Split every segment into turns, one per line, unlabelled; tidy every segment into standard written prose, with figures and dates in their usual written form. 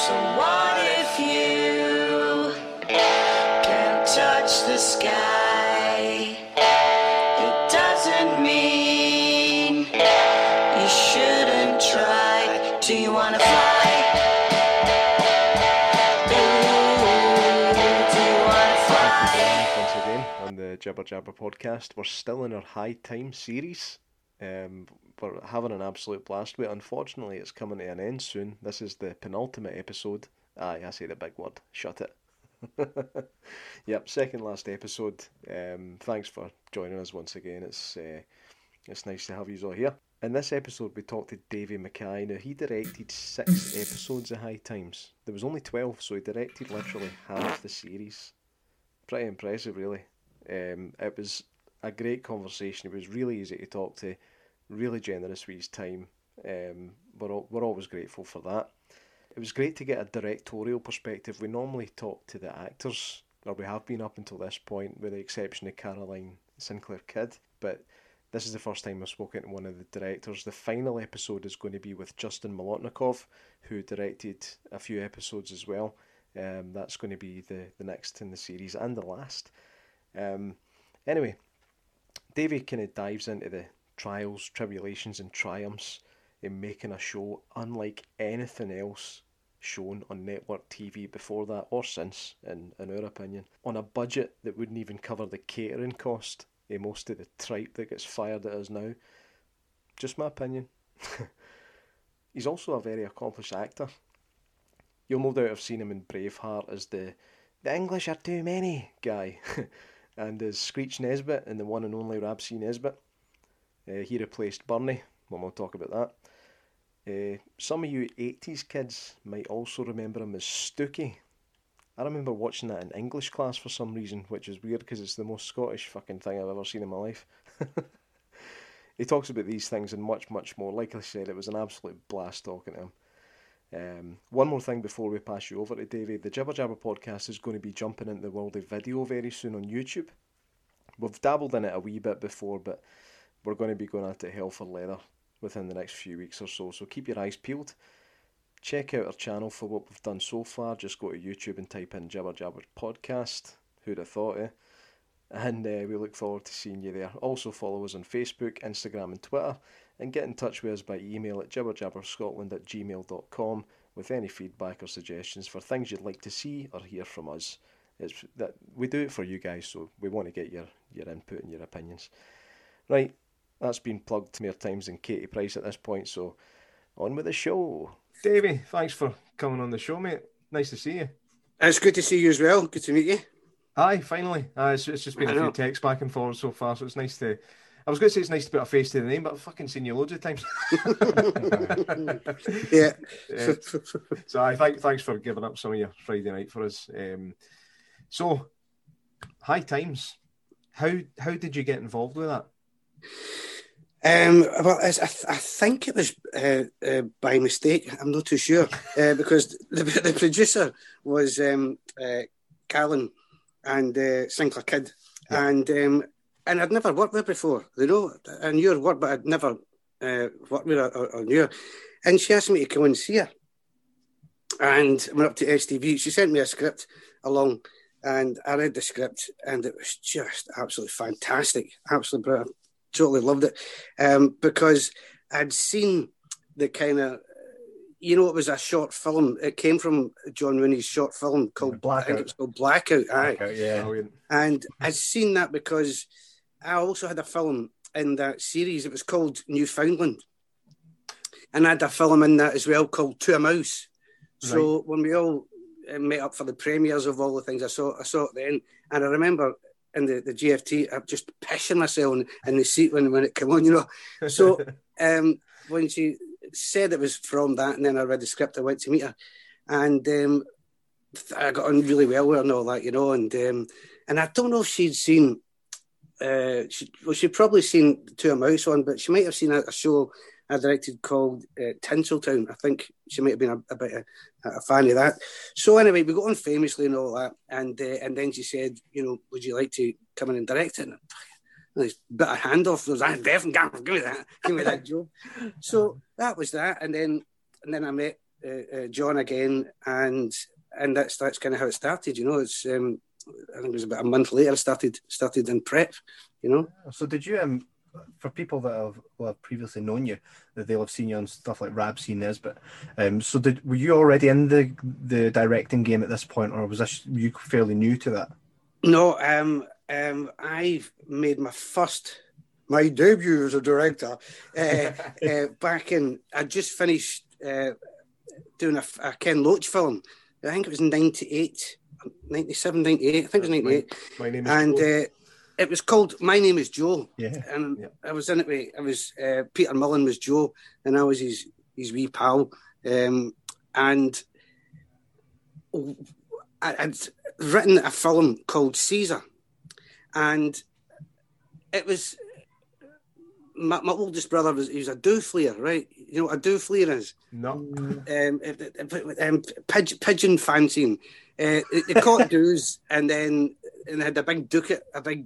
So what if you can't touch the sky? It doesn't mean you shouldn't try. Do you wanna fly?
Once again on the Jibber Jabber podcast. We're still in our High Time series. We're having an absolute blast with it. Unfortunately, it's coming to an end soon. This is the penultimate episode. Aye, I say the big word. Shut it. Yep, second last episode. Thanks for joining us once again. It's nice to have you all here. In this episode, we talked to Davey Mackay. Now, he directed 6 episodes of High Times. There was only 12, so he directed literally half the series. Pretty impressive, really. It was a great conversation. It was really easy to talk to, really generous with his time. We're always grateful for that. It was great to get a directorial perspective. We normally talk to the actors, or we have been up until this point, with the exception of Caroline Sinclair Kidd, but this is the first time I've spoken to one of the directors. The final episode is going to be with Justin Molotnikov, who directed a few episodes as well. That's going to be the next in the series and the last. Anyway, Davey kind of dives into the trials, tribulations and triumphs in making a show unlike anything else shown on network TV before that or since, in our opinion, on a budget that wouldn't even cover the catering cost of most of the tripe that gets fired at us now. Just my opinion. He's also a very accomplished actor. You'll no doubt have seen him in Braveheart as the English are too many guy, and as Screech Nesbitt in the one and only Rab C. Nesbitt. He replaced Bernie, when we'll talk about that. Some of you 80s kids might also remember him as Stookie. I remember watching that in English class for some reason, which is weird because it's the most Scottish fucking thing I've ever seen in my life. He talks about these things and much, much more. Like I said, it was an absolute blast talking to him. One more thing before we pass you over to Davey. The Jibber Jabber podcast is going to be jumping into the world of video very soon on YouTube. We've dabbled in it a wee bit before, but we're going to be going at it hell for leather within the next few weeks or so. So keep your eyes peeled. Check out our channel for what we've done so far. Just go to YouTube and type in Jibber Jabber podcast. Who'd have thought, eh? And we look forward to seeing you there. Also follow us on Facebook, Instagram and Twitter, and get in touch with us by email at jibberjabberscotland@gmail.com with any feedback or suggestions for things you'd like to see or hear from us. It's that we do it for you guys, so we want to get your input and your opinions. Right, that's been plugged more times than Katie Price at this point, so on with the show. Davey, thanks for coming on the show, mate. Nice to see you.
It's good to see you as well. Good to meet you.
Aye, finally. It's just been a few texts back and forth so far, so it's nice to... I was going to say it's nice to put a face to the name, but I've fucking seen you loads of times.
Yeah.
So thanks for giving up some of your Friday night for us. So, High Times. How did you get involved with that?
Well, I think it was by mistake. I'm not too sure because the producer was Callan and Sinclair Kidd, yeah. And I'd never worked with her before. You know, I knew her work, but I'd never worked with her or knew her. And she asked me to come and see her. And I went up to STV. She sent me a script along, and I read the script, and it was just absolutely fantastic, absolutely brilliant. Totally loved it because I'd seen the kind of, you know, it was a short film. It came from John Rooney's short film called
Blackout.
I think it was called Blackout. Aye.
Blackout, yeah.
And I'd seen that because I also had a film in that series. It was called Newfoundland, and I had a film in that as well called To a Mouse. So when we all met up for the premieres of all the things, I saw it then, and I remember. In the GFT, I'm just pissing myself in the seat when it came on, you know. So when she said it was from that, and then I read the script, I went to meet her, and I got on really well with her and all that, you know. And I don't know if she'd seen, she'd probably seen To a Mouse on, but she might have seen a show I directed called Tinseltown. I think she might have been a bit a fan of that. So anyway, we got on famously and all that, and then she said, you know, would you like to come in and direct it? And this bit of handoff, I definitely give me that job. So that was that, and then I met John again, and that's kind of how it started. It's I think it was about a month later. I started in prep.
So did you for people that have previously known you, that they'll have seen you on stuff like Rab C. Nesbitt. So were you already in the directing game at this point, or were you fairly new to that?
No, I made my debut as a director back in. I just finished doing a Ken Loach film. I think it was 98, 97, 98. I think it was 98.
My name is Joe.
It was called My Name is Joe.
Yeah.
And I was in it. I was Peter Mullen was Joe, and I was his wee pal. And I'd written a film called Caesar, and it was my oldest brother he was a douflier, right? You know what a douflier is?
No.
Pigeon fancying. They caught doos, and they had a big ducat, a big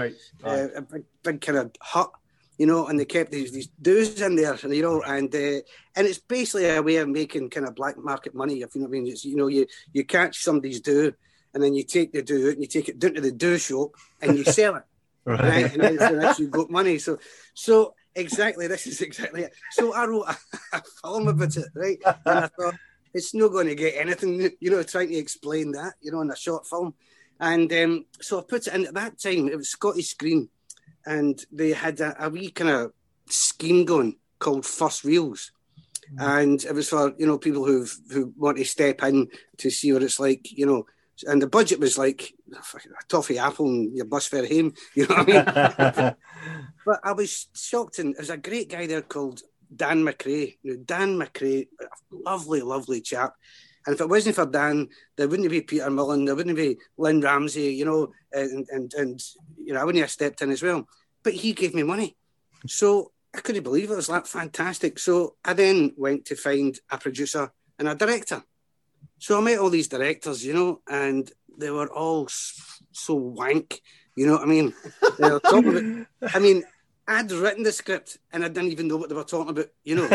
big kind of hut, and they kept these doos in there, and it's basically a way of making kind of black market money, if you know what I mean. It's, you catch somebody's do, and then you take the do and you take it down to the do shop and you sell it, right? And then you got money. So exactly, this is exactly it. So I wrote a film about it, right? And I thought it's not going to get anything, trying to explain that, in a short film. And so I put it in. At that time, it was Scottish Screen, and they had a wee kind of scheme going called First Reels. And it was for, people who want to step in to see what it's like, and the budget was like a toffee apple and your bus fare home, you know what I mean? But I was shocked, and there's a great guy there called Dan McRae. Dan McRae, a lovely, lovely chap. And if it wasn't for Dan, there wouldn't be Peter Mullen, there wouldn't be Lynn Ramsey, and I wouldn't have stepped in as well. But he gave me money. So I couldn't believe it. It was like fantastic. So I then went to find a producer and a director. So I met all these directors, and they were all so wank, you know what I mean? They were talking about, I'd written the script and I didn't even know what they were talking about,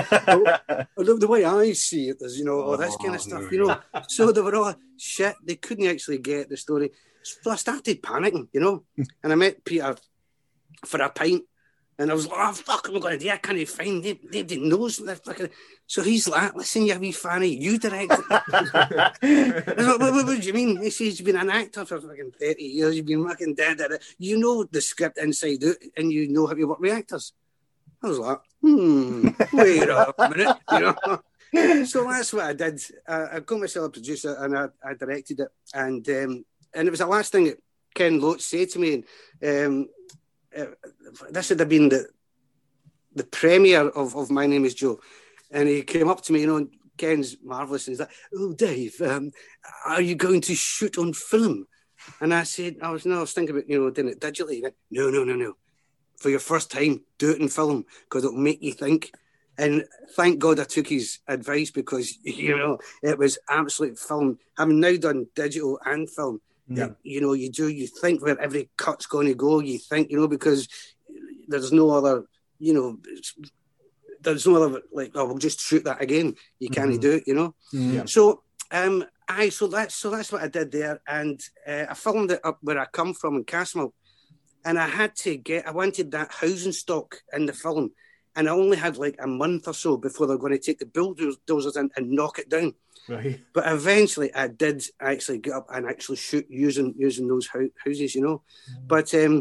the way I see it is, all this kind of stuff, So they were all shit. They couldn't actually get the story. So I started panicking, and I met Peter for a pint. And I was like, oh, fuck, I'm going to do. I can't find it. They didn't know. So he's like, listen, you wee fanny, you direct it. What do you mean? He says, you've been an actor for fucking 30 years. You've been fucking dead at it. You know the script inside out, and you know how to work with actors. I was like, wait a minute, So that's what I did. I got myself a producer, and I directed it. And it was the last thing that Ken Loach said to me. This would have been the premiere of My Name is Joe, and he came up to me, and Ken's marvellous, and he's like, oh, Dave, are you going to shoot on film? And I said, I was thinking about, doing it digitally. He went, no. For your first time, do it in film, because it'll make you think. And thank God I took his advice, because, it was absolute film. Having now done digital and film, you think where every cut's going to go. You think, because there's no other, like, oh, we'll just shoot that again. You can't do it,
Yeah.
So, so that's what I did there, and I filmed it up where I come from in Castlemilk, and I wanted that housing stock in the film, and I only had like a month or so before they're going to take the bulldozers in and knock it down.
Right.
But eventually I did actually get up and actually shoot using those houses, But so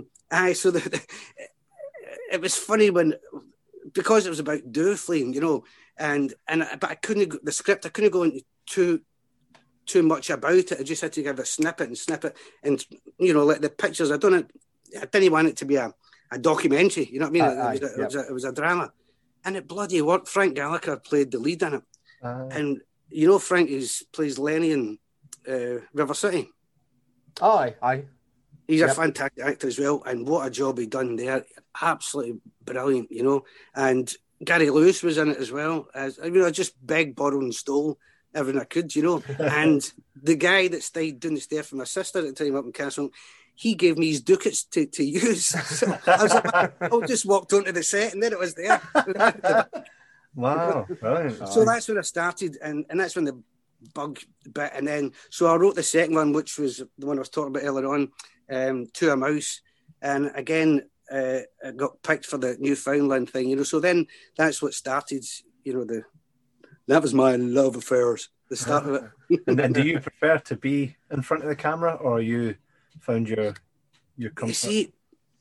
it was funny because it was about dough fleeing, but I couldn't, the script, I couldn't go into too much about it. I just had to give a snippet and, like the pictures, I didn't want it to be a documentary, you know what I mean? It was a drama. And it bloody worked. Frank Gallagher played the lead in it. And Frank plays Lenny in River City.
Oh, aye.
He's a fantastic actor as well, and what a job he done there. Absolutely brilliant, And Gary Lewis was in it as well. I just begged, borrowed and stole everything I could, And the guy that stayed down the stair for my sister at the time up in Castle, he gave me his ducats to use. So I was like, I just walked onto the set and then it was there.
Wow, brilliant.
So that's when I started, and that's when the bug bit. And then, so I wrote the second one, which was the one I was talking about earlier on, To a Mouse. And again, I got picked for the Newfoundland thing, you know. So then that's what started, you know, that was my love affairs, the start of it.
And do you prefer to be in front of the camera, or you found your comfort?
You see,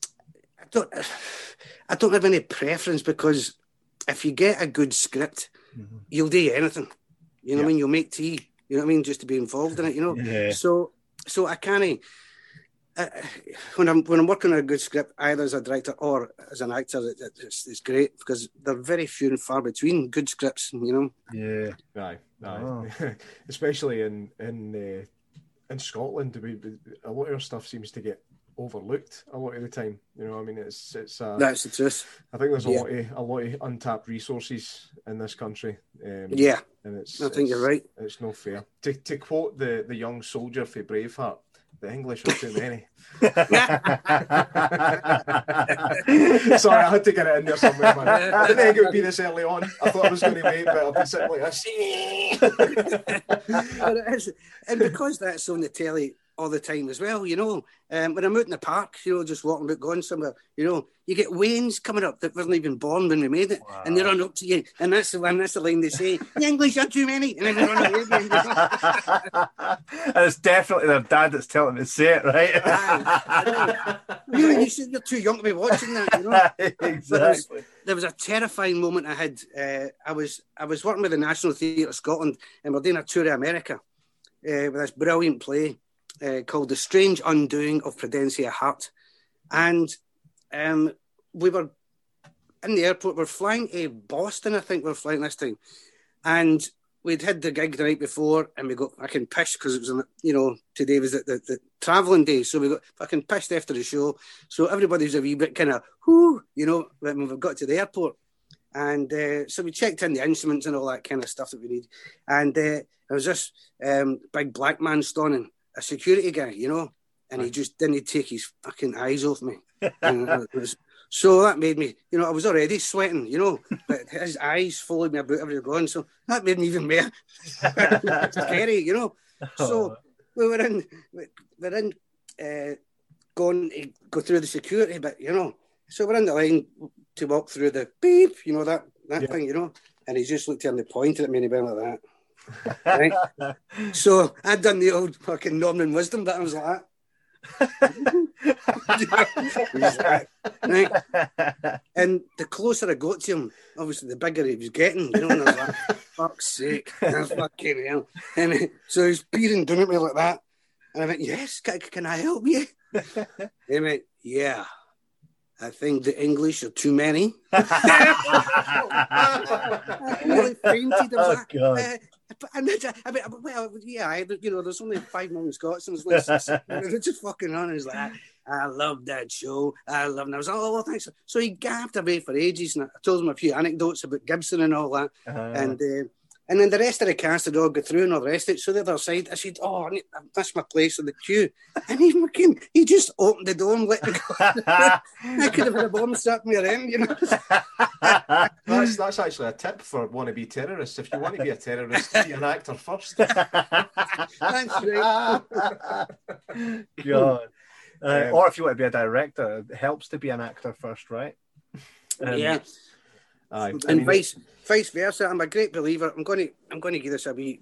I don't have any preference, because if you get a good script, you'll do anything. You know what I mean? You'll make tea. You know what I mean? Just to be involved in it, you know?
Yeah.
So I can't... when I'm working on a good script, either as a director or as an actor, it's great, because they're very few and far between good scripts, you know?
Yeah.
Aye.
Oh.
Especially in Scotland, a lot of our stuff seems to get overlooked a lot of the time. You know, I mean, it's
that's the truth.
I think there's a lot of untapped resources in this country. And
I think you're right.
It's no fair. To quote the young soldier for Braveheart, the English are too many. Sorry, I had to get it in there somewhere, man. I didn't think it would be this early on. I thought I was going to wait, but I'll be sitting like this.
And because that's on the telly all the time as well, you know, when I'm out in the park, you know, just walking about, going somewhere, you know, you get Waynes coming up that wasn't even born when we made it, and they run up to you, and that's the line they say, the English are too many, and then they run away again.
And it's definitely their dad that's telling them to say it, right?
You're too young to be watching that, you know.
Exactly.
There was a terrifying moment I had. I was working with the National Theatre of Scotland, and we're doing a tour of America with this brilliant play called The Strange Undoing of Prudencia Hart. And we were in the airport. We're flying to Boston, I think we're flying this time. And we'd had the gig the night before, and we got fucking pissed because it was, you know, today was the travelling day. So we got fucking pissed after the show. So everybody's a wee bit kind of, whoo, you know, when we've got to the airport. And so we checked in the instruments and all that kind of stuff that we need. And there was this big black man standing, a security guy, you know, and he just didn't take his fucking eyes off me. So that made me, you know, I was already sweating, you know, but his eyes followed me about everywhere going. So that made me even more scary, you know. So we were in going to go through the security bit, you know. So we're in the line to walk through the beep, you know, that thing, you know. And he just looked at me and pointed at me and he went like that. Right? So I'd done the old fucking Norman Wisdom bit. I was like that. Right? And the closer I got to him, obviously the bigger he was getting, you know, and I was like, fuck's sake, that's fucking hell. And so he's peering down at me like that. And I went, yes, can I help you? He went, yeah. I think the English are too many. I really fainted. I was
God.
You know, there's only 5 million Scots, and it's like, they're just fucking on. He's like, I love that show. I love it. And I was like, oh, well, thanks. So he gaffed away for ages, and I told him a few anecdotes about Gibson and all that. And then the rest of the cast had all got through and all the rest of it. So the other side, I said, oh, that's my place on the queue. And he just opened the door and let me go. I could have had a bomb strapped me around, you know.
That's actually a tip for wannabe terrorists. If you want to be a terrorist, be an actor first.
That's right.
God. Or if you want to be a director, it helps to be an actor first, right?
Yeah.
Aye.
And vice versa. I'm a great believer. I'm going to give this a wee.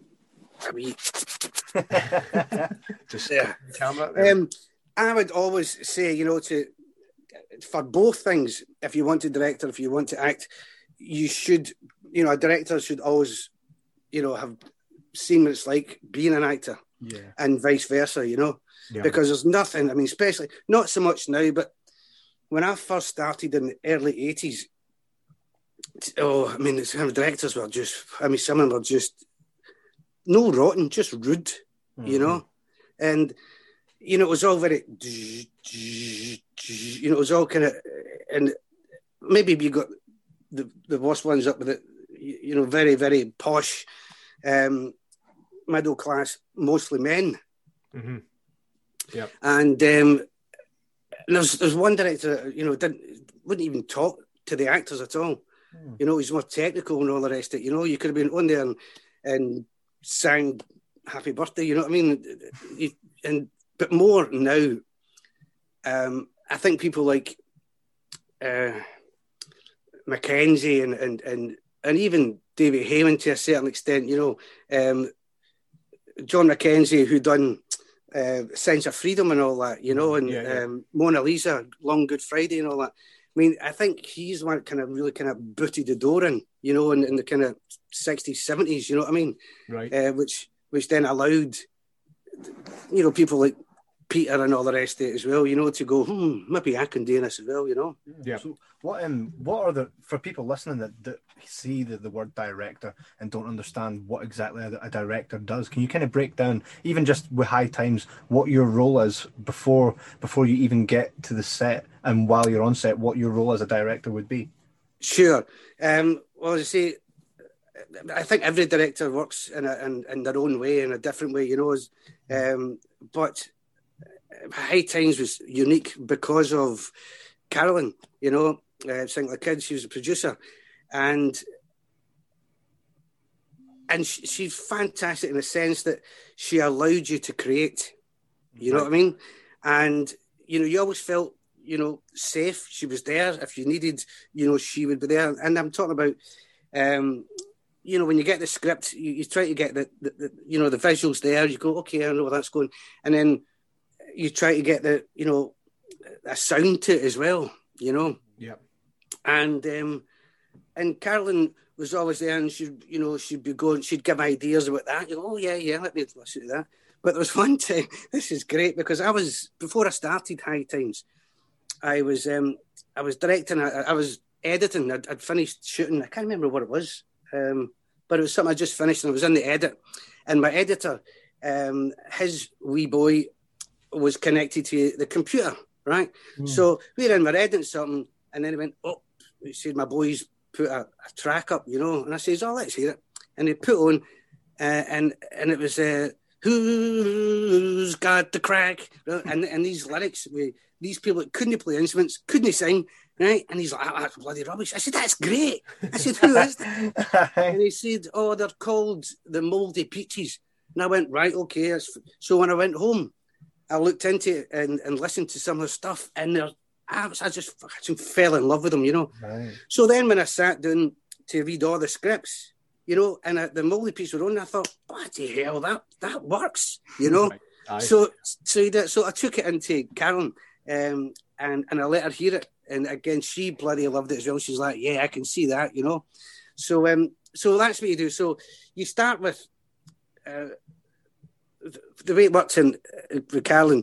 Just
camera there. I would always say, you know, for both things, if you want to direct or if you want to act, you should, you know, a director should always, you know, have seen what it's like being an actor, and vice versa, you know, because there's nothing. I mean, especially not so much now, but when I first started in the early 80s. Oh, I mean, some directors were some of them were just no rotten, just rude, you know, and you know it was all very, you know, it was all kind of, and maybe you got the worst ones up with it, you know, very very posh, middle class, mostly men, and there's one director, you know, wouldn't even talk to the actors at all. You know, it was more technical and all the rest of it. You know, you could have been on there and sang Happy Birthday, you know what I mean? But more now, I think people like Mackenzie and even David Heyman to a certain extent, you know, John Mackenzie, who done Sense of Freedom and all that, you know, and Mona Lisa, Long Good Friday and all that. I mean, I think he's one kind of really kind of booted the door in, you know, in the kind of 60s, 70s, you know what I mean?
Right.
Which then allowed, you know, people like Peter and all the rest of it as well, you know, to go, maybe I can do this as well, you know?
Yeah. So what are for people listening that see the word director and don't understand what exactly a director does, can you kind of break down, even just with High Times, what your role is before you even get to the set, and while you're on set, what your role as a director would be? Sure.
Well, as I say, I think every director works in their own way, in a different way, you know, but High Times was unique because of Carolyn, you know, Sing Like a Kid. She was a producer, and she's fantastic in the sense that she allowed you to create. You know what I mean? And you know, you always felt, you know, safe. She was there if you needed. You know, she would be there. And I'm talking about, you know, when you get the script, you try to get the you know, the visuals there. You go, okay, I know where that's going, and then you try to get the, you know, a sound to it as well, you know.
Yeah.
And Carolyn was always there, and she'd be going, she'd give ideas about that. You go, oh yeah, let me listen to that. But there was one time, this is great, because before I started High Times, I was directing, I was editing, I'd finished shooting, I can't remember what it was, but it was something I just finished, and I was in the edit, and my editor, his wee boy was connected to the computer, right? So we were editing something, and then he went, oh, he said, my boys put a track up, you know, and I says, oh, let's hear it. And he put on, and it was, who's got the crack? And these lyrics, these people that couldn't play instruments, couldn't sing, right? And he's like, oh, that's bloody rubbish. I said, that's great. I said, who is that? And he said, oh, they're called the Mouldy Peaches. And I went, right, okay. So when I went home, I looked into it and listened to some of the stuff, and I just fell in love with them, you know.
Right.
So then when I sat down to read all the scripts, you know, and the Mouldy piece were on, I thought, bloody hell, that works, you know.
Right.
So I took it into Carolyn, and I let her hear it, and again, she bloody loved it as well. She's like, yeah, I can see that, you know. So that's what you do. So you start with. The way it works with Carolyn,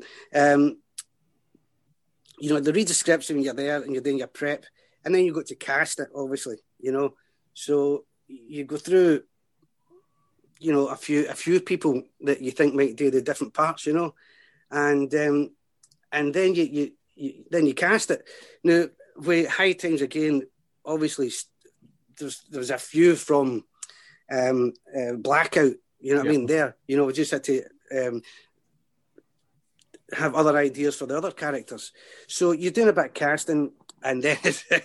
you know, they read the scripts when you're there and you're doing your prep, and then you go to cast it, obviously, you know. So you go through, you know, a few people that you think might do the different parts, you know, and then you cast it. Now, with High Times again, obviously, there's a few from Blackout. You know what I mean? There, you know, we just had to have other ideas for the other characters. So you're doing a bit of casting, and then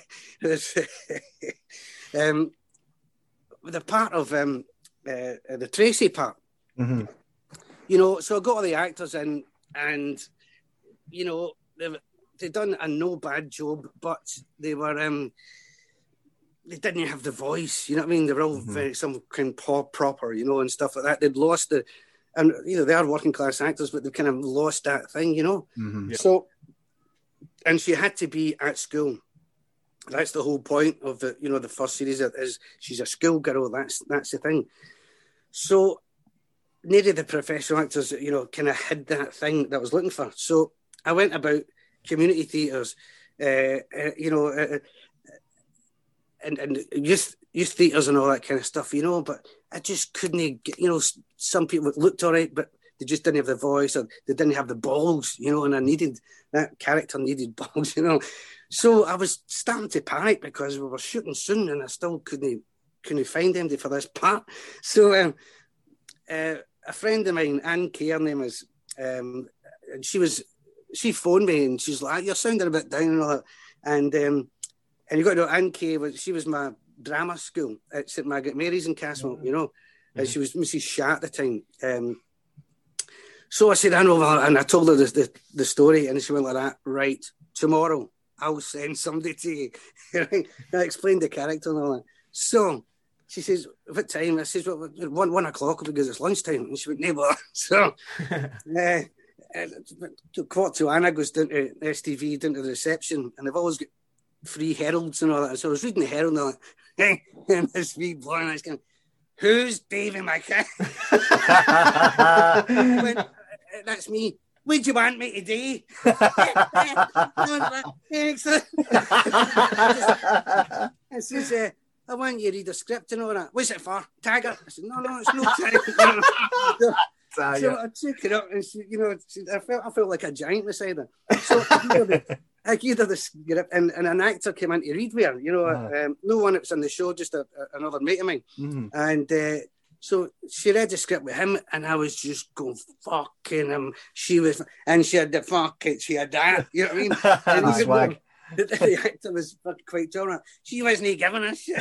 the part of the Tracy part, you know. So I got all the actors in, and you know, they've done a no bad job, but they were. They didn't have the voice, you know what I mean? They were all very some kind of proper, you know, and stuff like that. They'd lost and you know, they are working class actors, but they've kind of lost that thing, you know. So, and she had to be at school. That's the whole point of the, you know, the first series is she's a schoolgirl. That's the thing. So, nearly the professional actors, you know, kind of hid that thing that I was looking for. So I went about community theatres, you know. And youth theatres and all that kind of stuff, you know, but I just couldn't get, you know, some people looked all right, but they just didn't have the voice, or they didn't have the balls, you know, and that character needed balls, you know. So I was starting to panic because we were shooting soon and I still couldn't find anybody for this part. So a friend of mine, Anne Kay, her name is, and she phoned me and she's like, you're sounding a bit down and all that. And you got to know, Anne Kay, she was my drama school at St Margaret Mary's in Castle, you know, and she was Mrs. Shaw at the time. So I said, I know, and I told her the story, and she went like that. Right, tomorrow I'll send somebody to you. Right? I explained the character and all that. So she says, what time? I says, well, 1 o'clock because it's lunchtime. And she went, neighbour. So 1:15, goes down to STV, down to the reception, and they've always got free heralds and all that. So I was reading the herald and all that, and this wee boy, and I was going, who's Davy McCann? That's me. What do you want me to do? Excellent. I says, I want you to read the script and all that. What's it for? Taggart? I said, no, it's no Taggart. So I took it up and she, you know, I felt like a giant beside her. So I gave her the script and an actor came in to read with her, you know, no one that was on the show, just another mate of mine. And so she read the script with him and I was just going, fucking him. She had the fuck it, she had that, you know what I mean? And
swag.
The actor was quite tolerant. She wasn't giving a shit.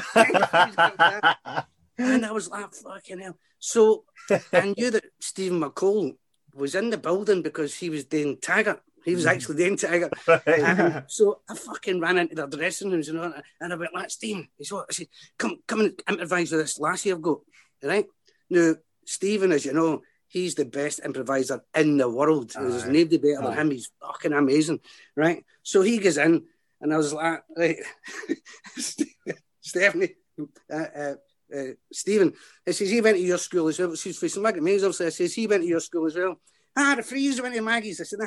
And I was like, fucking hell. So I knew that Stephen McCall was in the building because he was doing Taggart. He was actually doing Taggart. And so I fucking ran into their dressing rooms and I went, like, Stephen, I said, come and improvise with this lassie I've got. Right? Now, Stephen, as you know, he's the best improviser in the world. There's nobody better than him. He's fucking amazing. Right? So he goes in and I was like, right, Stephanie, Stephen, I says, he went to your school as well. She's from St Margaret Mary's, obviously. I says, he went to your school as well. The freeze went to Maggie's. I said,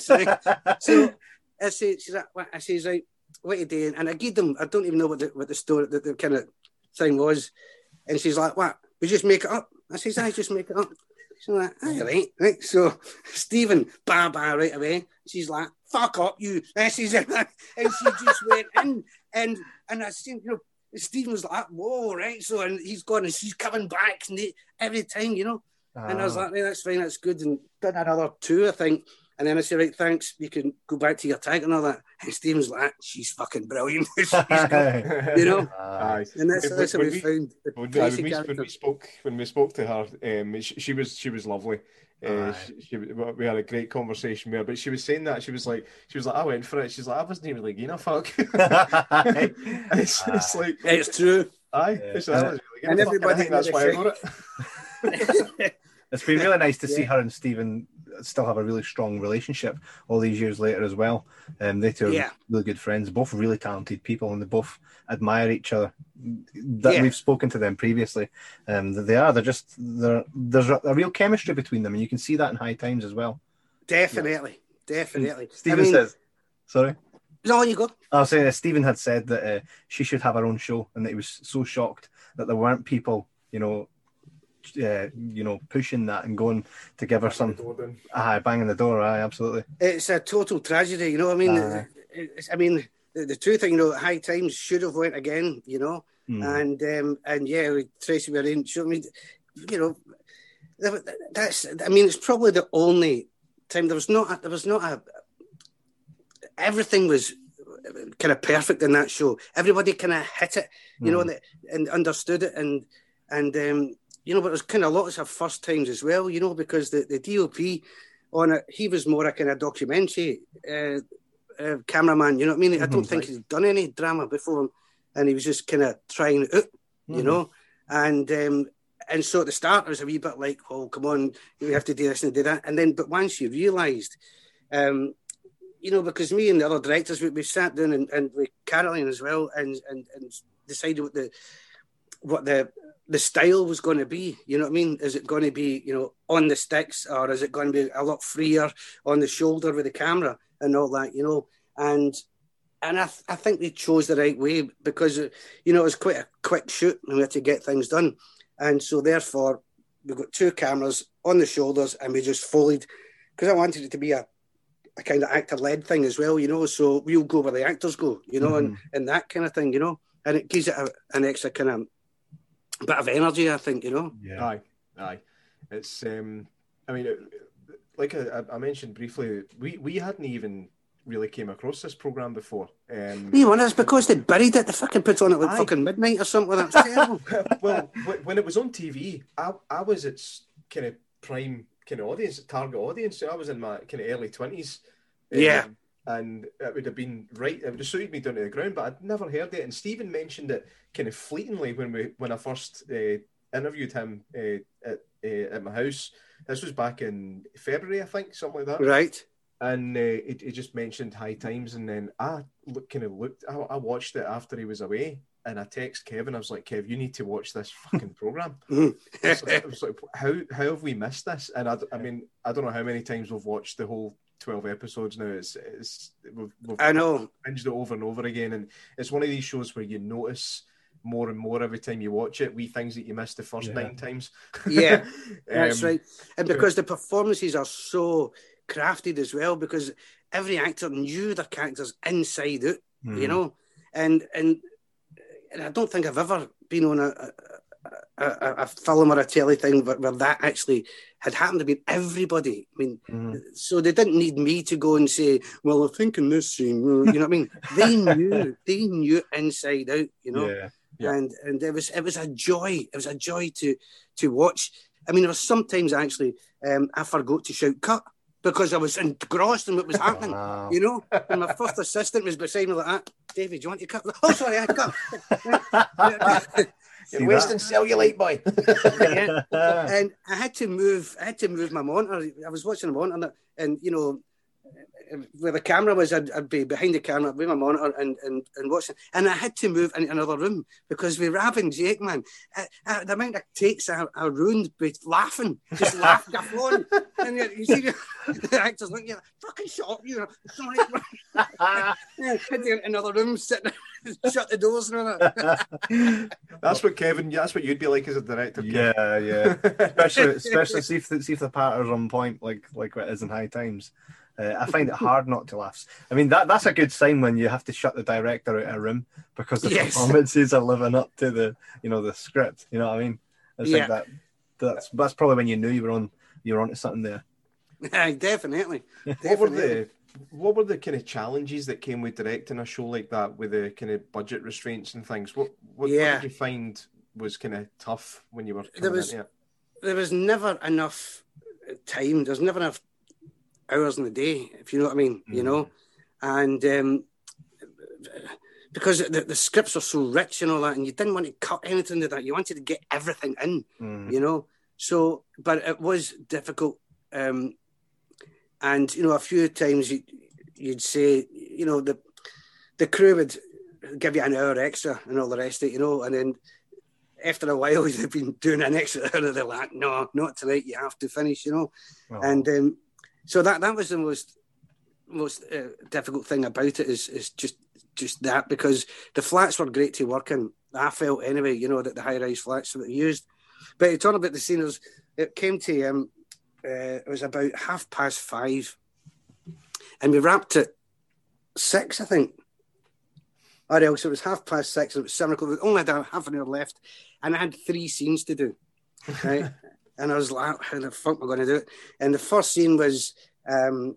so I say, she's like, what? I says, right, what are you doing? And I gave them, I don't even know what the story, the kind of thing was. And she's like, what? We just make it up? I says, I just make it up. She's like, right. So Stephen, right away. She's like, fuck up, you. And she just went in and I seen, you know, Stephen was like, whoa, right? So, and he's gone and she's coming back every time, you know. And I was like, right, that's fine, that's good. And done another 2, I think. And then I said, right, thanks, you can go back to your tag and all that. And Stephen's like, she's fucking brilliant. She's good, you know? And that's how we found the Tracy character.
When we spoke to her, she was lovely. We had a great conversation with her, but she was saying that she was like, I went for it. She's like, I wasn't even really giving a fuck. it's like,
it's true.
Aye,
and everybody,
I think that's why I wrote it.
It's been really nice to see her and Stephen still have a really strong relationship all these years later as well. They two are really good friends, both really talented people, and they both admire each other. We've spoken to them previously. There's a real chemistry between them, and you can see that in High Times as well.
Definitely.
Stephen says, sorry?
No, you go.
I was saying Stephen had said that she should have her own show, and that he was so shocked that there weren't people, pushing that and going to give her some banging the door. Absolutely.
It's a total tragedy, you know what I mean? The true thing, High Times should have went again, and with Tracy Marine, it's probably the only time there was not a everything was kind of perfect in that show. Everybody kind of hit it, and understood it, and but there's kind of lots of first times as well, because the DOP on it, he was more a kind of documentary cameraman, you know what I mean? I don't think he's done any drama before, and he was just kind of trying it out, and so at the start it was a wee bit like, oh, come on, we have to do this and do that, and then, but once you realised, because me and the other directors, we sat down and with Caroline as well, and decided what the style was going to be, you know what I mean? Is it going to be, on the sticks, or is it going to be a lot freer on the shoulder with the camera and all that, And I think they chose the right way because, it was quite a quick shoot and we had to get things done. And so therefore, we got 2 cameras on the shoulders and we just folded, because I wanted it to be a kind of actor-led thing as well, so we'll go where the actors go, and that kind of thing, and it gives it an extra kind of bit of energy, I think,
Yeah. Aye. It's, like I mentioned briefly, we hadn't even really came across this program before.
You know, that's because they buried it. They fucking put it on at like
Aye.
fucking midnight or something. That's terrible.
Well, when it was on TV, I was its kind of prime kind of audience, target audience. So I was in my kind of early 20s.
Yeah.
And it would have been right. It would have suited me down to the ground, but I'd never heard it. And Stephen mentioned it kind of fleetingly when I first interviewed him at my house. This was back in February, I think, something like that.
Right.
And he just mentioned High Times, and then I watched it after he was away, and I text Kevin. I was like, Kev, you need to watch this fucking program. I was like, how have we missed this? And I mean, I don't know how many times we've watched the whole 12 episodes now. We've
I know.
binged it over and over again, and it's one of these shows where you notice more and more every time you watch it, wee things that you missed the first 9 times.
Yeah, that's right. And because the performances are so crafted as well, because every actor knew their characters inside out, you know, and I don't think I've ever been on a film or a telly thing where that actually had happened to be everybody. I mean, so they didn't need me to go and say, well, I think in this scene, you know what I mean? They knew inside out, you know.
Yeah.
And it was a joy. It was a joy to watch. I mean, there was sometimes actually I forgot to shout cut because I was engrossed in what was happening.
Wow.
You know, and my first assistant was beside me like that. David, do you want to cut? Oh, sorry, I cut.
You're wasting cellulite, boy.
Yeah. And I had to move my monitor. I was watching the monitor, and you know, where the camera was, I'd be behind the camera with my monitor and watching. And I had to move into another room because with Rab and Jake, man, the amount of takes I ruined with laughing, just laughing, going. And you see the actors looking at you, fucking shut up, you know. Sorry. I had to get another room, sit there, shut the doors and all that.
That's what Kevin. That's what you'd be like as a director.
Yeah. Especially see if the patterns on point like it is in High Times. I find it hard not to laugh. I mean, that's a good sign when you have to shut the director out of a room because the performances are living up to the script. You know what I mean? I think that's probably when you knew you were onto something there.
Definitely.
What were the kind of challenges that came with directing a show like that with the kind of budget restraints and things? What did you find was kind of tough when you were coming into it?
There was never enough time. There was never enough hours in the day, if you know what I mean, you know, and because the scripts were so rich and all that, and you didn't want to cut anything of that. You wanted to get everything in, you know. So, but it was difficult, and you know, a few times you'd say, you know, the crew would give you an hour extra and all the rest of it, you know, and then after a while they've been doing an extra hour, they're like, no, not tonight. You have to finish, you know, and. So that was the most difficult thing about it is just that, because the flats were great to work in. I felt anyway, you know, that the high-rise flats that they used. But to talk about the scene, it came to it was about 5:30, and we wrapped at 6, I think. Or else it was 5:30, and it was 7 o'clock. We only had half an hour left, and I had 3 scenes to do. Right. And I was like, how the fuck am I going to do it? And the first scene was the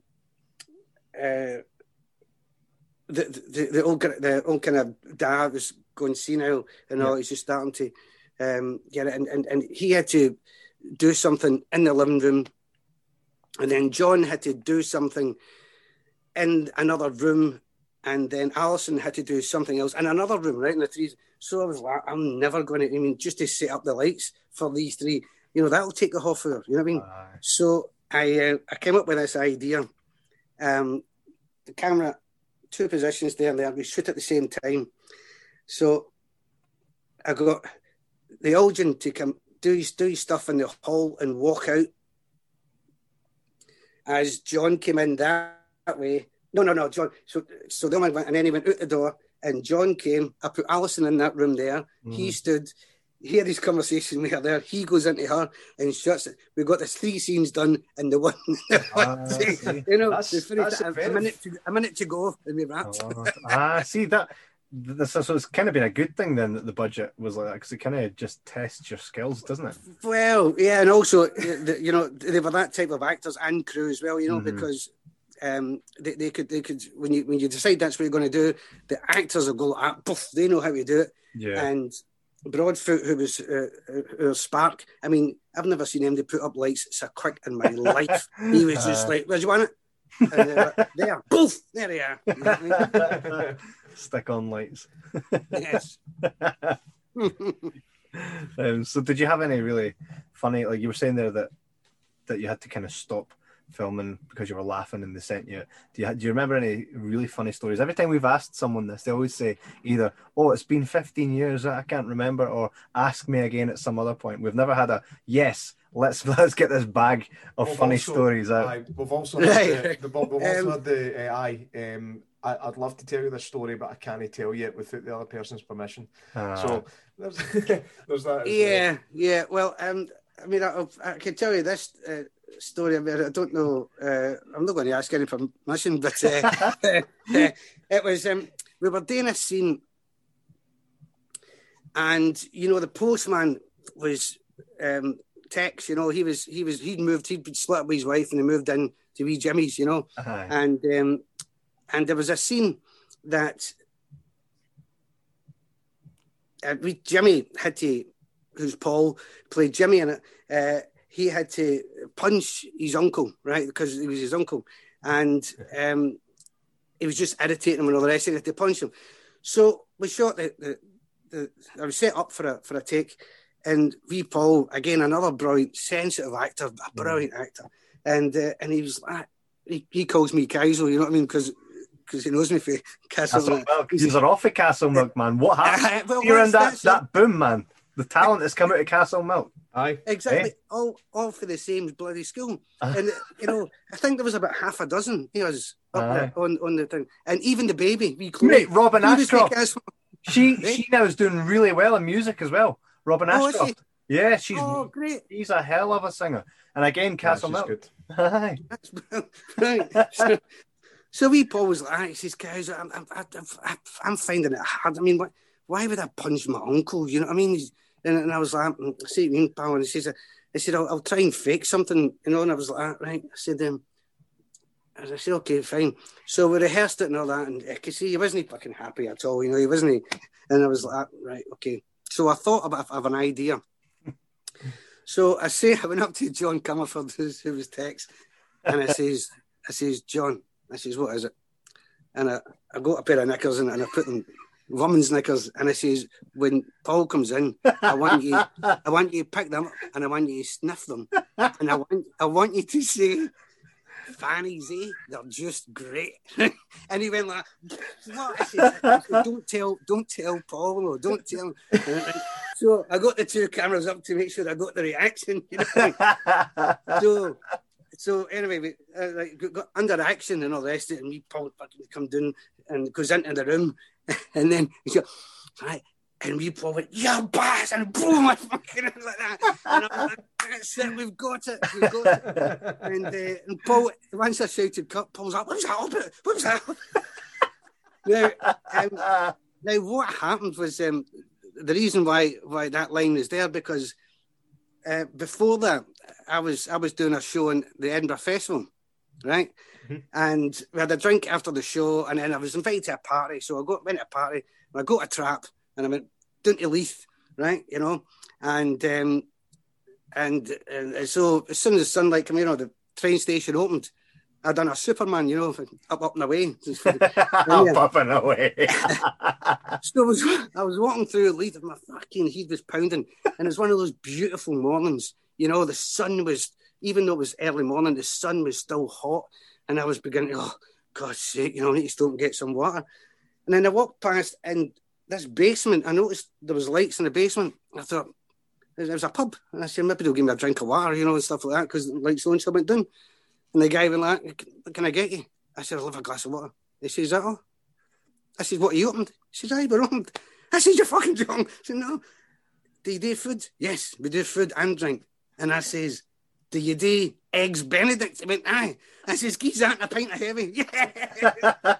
old kind of dad was going senile and all. He's just starting to get it. And he had to do something in the living room. And then John had to do something in another room. And then Alison had to do something else in another room, right in the 3. So I was like, I'm never going to, I mean, just to set up the lights for these 3. You know, that'll take a half hour, you know what I mean? So I came up with this idea. The camera, 2 positions there, we shoot at the same time. So I got the Elgin to come do his stuff in the hall and walk out. As John came in that way. No, John. So the man went, and then he went out the door, and John came. I put Alison in that room there. He stood. He had his conversation with her there. He goes into her and shuts it. We've got this 3 scenes done in the one. You know, that's a minute to go and we wrapped.
See that. So it's kind of been a good thing then that the budget was like that, because it kind of just tests your skills, doesn't it?
Well, yeah, and also, you know, they were that type of actors and crew as well, you know, because they could when you decide that's what you're going to do, the actors will go like that, poof, they know how to do it.
Yeah.
And Broadfoot, who was Spark, I mean, I've never seen him to put up lights so quick in my life. He was just like, where do you want it? And there, poof, there they are. You know what I mean?
Stick on lights.
Yes.
So did you have any really funny, like you were saying there that you had to kind of stop filming because you were laughing and they sent you, do you remember any really funny stories? Every time we've asked someone this, they always say either, oh, it's been 15 years, I can't remember, or ask me again at some other point. We've never had a, yes, let's get this bag of funny stories out.
We've also had I'd love to tell you this story, but I can't tell you it without the other person's permission. So there's that.
Yeah. Well, I mean, I can tell you this story about it. I don't know. I'm not going to ask any permission, but it was. We were doing a scene, and the postman was Tex. He'd moved. He'd been split up with his wife, and he moved in to wee Jimmy's. And there was a scene that Jimmy had to, who's Paul, played Jimmy in it. He had to punch his uncle, right, because he was his uncle. And he was just irritating him and all the rest of it, to punch him. So we shot I was set up for a take. And wee Paul, again, another brilliant, sensitive actor, a brilliant actor. And he was like, he calls me Kaiser, you know what I mean? Because he knows me for Castle Milk.
Because you're off of Castle Milk, man. What happened? You're in that boom, man. The talent has come out of Castle Milk.
Aye. Exactly. All for the same bloody school. And, I think there was about half a dozen of us up there on the thing. And even the baby.
Mate, Robin Ashcroft. She now is doing really well in music as well. Robin Ashcroft. Yeah,
great.
She's a hell of a singer. And again, Castle Milk.
Good.
Aye.
Right. So wee Paul was like, he says, guys, I'm finding it hard. I mean, why would I punch my uncle? You know what I mean? And I was like, I see what you mean, pal. And he said, I'll try and fake something, And I was like, right. I said, okay, fine. So we rehearsed it and all that. And I could see he wasn't fucking happy at all. He wasn't. And I was like, right, okay. So I thought of an idea. So I went up to John Comerford, who was Tex, and I says, John, I says, what is it? And I got a pair of knickers and I put them, women's knickers, and I says, when Paul comes in, I want you to pick them up and I want you to sniff them, and I want you to say, fannies, they're just great. And he went like, what? I said, don't tell Paul, or don't tell. So I got the two cameras up to make sure I got the reaction. So anyway, we got under action and all the rest of it, and we Paul fucking come down and goes into the room, and then he goes, right, and we Paul went, yeah, boss, and boom, I fucking like that, and I'm like, that's it, we've got it. And Paul, once I shouted cut, Paul's like, what's that about? Now what happened was the reason why that line is there, because before that, I was doing a show in the Edinburgh Festival, right? Mm-hmm. And we had a drink after the show, and then I was invited to a party. So I went to a party, and I got a trap, and I went down to Leith, right? And so as soon as the sunlight came in, the train station opened, I done a Superman, up and away.
Up and away.
So I was walking through Leith, and my fucking head was pounding, and it was one of those beautiful mornings. The sun was, even though it was early morning, the sun was still hot, and I was beginning, oh, God's sake, I need to stop and get some water. And then I walked past in this basement. I noticed there was lights in the basement. I thought, there was a pub. And I said, maybe they'll give me a drink of water, and stuff like that, because the lights on, so I went down. And the guy went like, what can I get you? I said, I'll have a glass of water. He says, is that all? I said, what, are you opened? He says, aye, we're opened. I said, you're fucking drunk. I said, no. Do you do food? Yes, we do food and drink. And I says, do you do eggs Benedict? He went, aye. I says, geez, that and a pint of heavy. Yeah.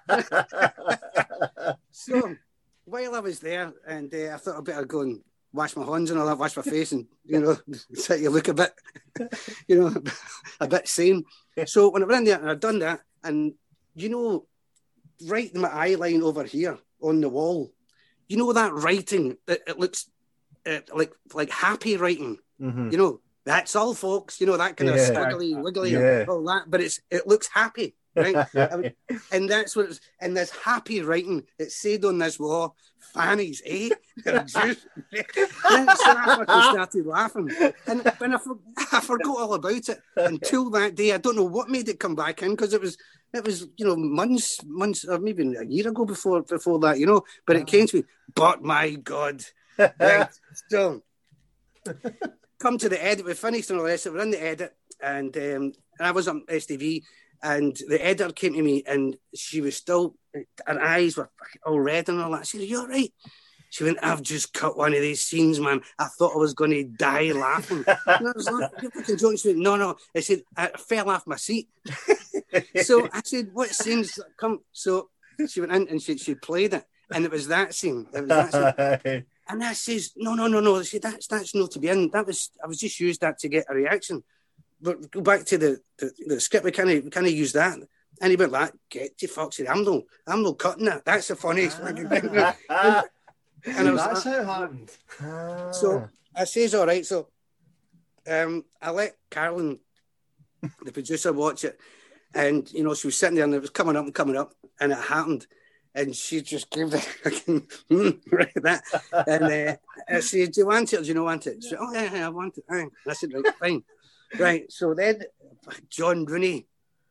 So while I was there, and I thought I'd better go and wash my hands and all that, wash my face, and, set you look a bit, a bit sane. So when I went in there and I'd done that, and you know, right in my eye line over here on the wall, you know that writing, it looks like happy writing.
Mhm.
You know, that's all, folks. You know, that kind of
Yeah.
squiggly, wiggly,
Yeah.
and all that. But it looks happy, right?
Yeah.
And that's what it's, and this happy writing, it said on this wall, fannies, eh? They're juice. And so I fucking started laughing. And I forgot all about it until that day. I don't know what made it come back in, because it was, you know, months, or maybe a year ago before that, you know. But it came to me, but my God. Right, so come to the edit. We finished and all this. We're in the edit, and I was on STV, and the editor came to me, and she was still, her eyes were all red and all that. I said, "Are you all right?" She went, "I've just cut one of these scenes, man. I thought I was going to die laughing." And I was like, "You're fucking joking." She went, No. I said, "I fell off my seat." So I said, "What scenes come?" So she went in and she played it, and it was that scene. It was that scene. And I says, no. I said, that's not to be in. I was just used that to get a reaction. But go back to the script. We can't use that. And he went like, "Get to fuck." Said, I'm not cutting that. That's the funniest fucking thing. And I was
That's
like,
how it happened.
so I says, all right. So I let Carolyn, the producer, watch it. And, you know, she was sitting there and it was coming up, and it happened. And she just gave the fucking right that. And I said, "Do you want it or do you not want it?" She said, "Oh, yeah, I want it." And I said, "Right, fine." Right. So then John Rooney,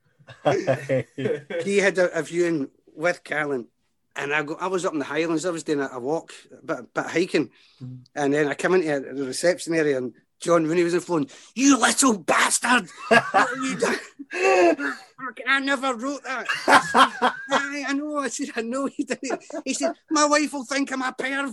he had a viewing with Carolyn. And I was up in the Highlands. I was doing a walk, a bit of hiking. And then I come into the reception area and John Rooney was on the phone. "You little bastard! What have you done?" I never wrote that. I know. I said, "I know you didn't." He said, "My wife will think I'm a perv."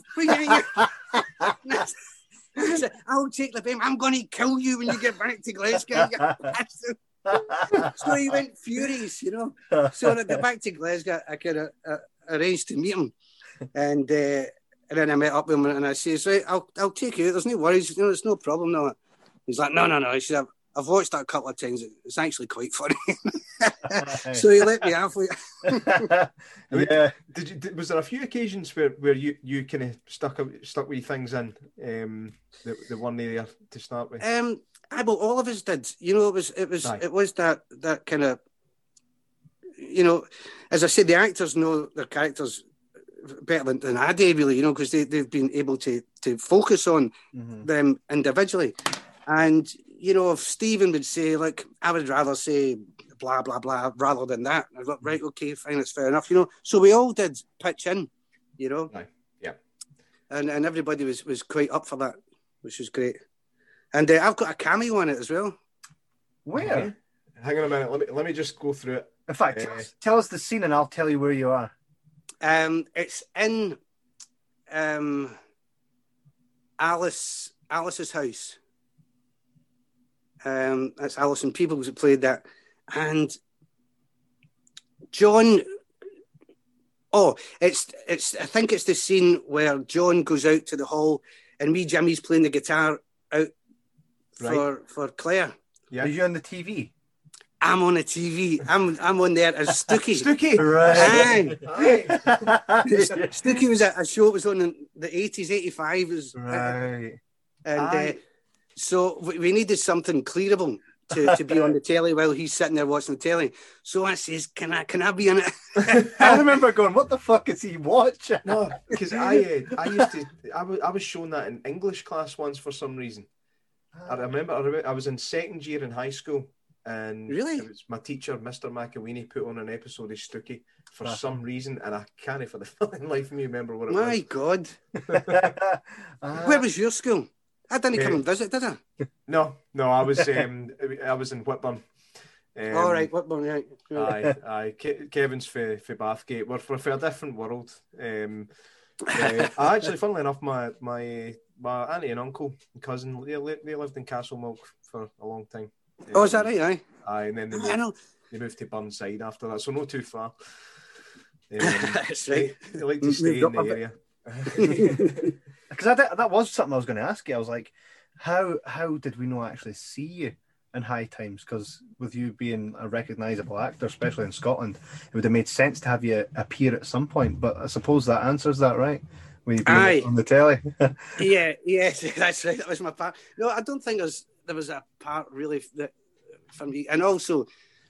I said, "I'll take the blame. I'm going to kill you when you get back to Glasgow." So he went furious, you know. So when I got back to Glasgow, I could arranged to meet him, and then I met up with him, and I says, "Right, I'll take you out. There's no worries. You know, it's no problem." No, he's like, "No." He said, I've watched that a couple of times. It's actually quite funny." So he let me off.
Yeah.
Was there a few occasions where you kind of stuck with things in the one there to start with?
Well, all of us did. You know, it was that kind of, you know, as I said, the actors know their characters better than I do, really, you know, because they've been able to focus on them individually. And, you know, if Stephen would say, like, "I would rather say blah, blah, blah, rather than that," I thought, right, okay, fine, it's fair enough, you know. So we all did pitch in, you know.
Right. Yeah.
And everybody was quite up for that, which was great. And I've got a cameo on it as well.
Where?
Okay. Hang on a minute. Let me just go through it.
In fact, tell us the scene and I'll tell you where you are.
It's in Alice's house. That's Alison Peoples who played that. And John, I think it's the scene where John goes out to the hall and wee Jimmy's playing the guitar out for Claire.
Yeah. Are you on the TV?
I'm on the TV. I'm on there as Stookie.
Stookie,
right?
Stookie was a show. It was on in the 80s, 85.
Right.
And so we needed something clearable to be on the telly while he's sitting there watching the telly. So I says, "Can I be on it?"
I remember going, "What the fuck is he watching?"
No, because I was shown that in English class once for some reason. I remember I was in second year in high school, and
really,
it was my teacher, Mr. McAweeney, put on an episode of Stookie for some reason, and I can't for the fucking life of me remember what it was.
My God. Where was your school? I didn't come and visit, did I?
No, I was in Whitburn.
All right, Whitburn, right.
Aye. Kevin's for Bathgate. We're for a different world. Actually, funnily enough, my auntie and uncle and cousin, they lived in Castlemilk for a long time.
Is that right?
Aye, and then they moved to Burnside after that, so not too far.
That's right.
They like to stay in the area.
Because that was something I was going to ask you. I was like, how did we not actually see you in High Times? Because with you being a recognisable actor, especially in Scotland, it would have made sense to have you appear at some point. But I suppose that answers that, right? When you've been on the telly.
Yes, that's right. That was my part. No, I don't think there was a part really that for me. And also,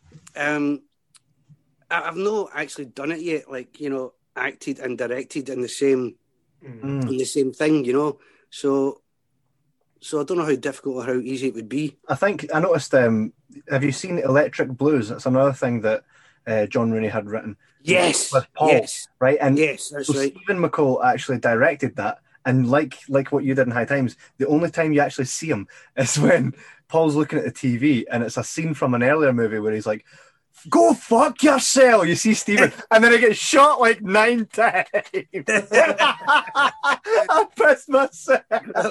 I've not actually done it yet. Like, you know, acted and directed in the same thing. You know, so I don't know how difficult or how easy it would be.
I think I noticed. Have you seen Electric Blues? That's another thing that John Rooney had written.
Yes,
with Paul,
yes,
right? And
yes, that's
so
right.
Stephen McCall actually directed that, and like what you did in High Times, the only time you actually see him is when Paul's looking at the TV, and it's a scene from an earlier movie where he's like, "Go fuck yourself!" You see Stephen, and then he gets shot like 9 times. I pissed myself.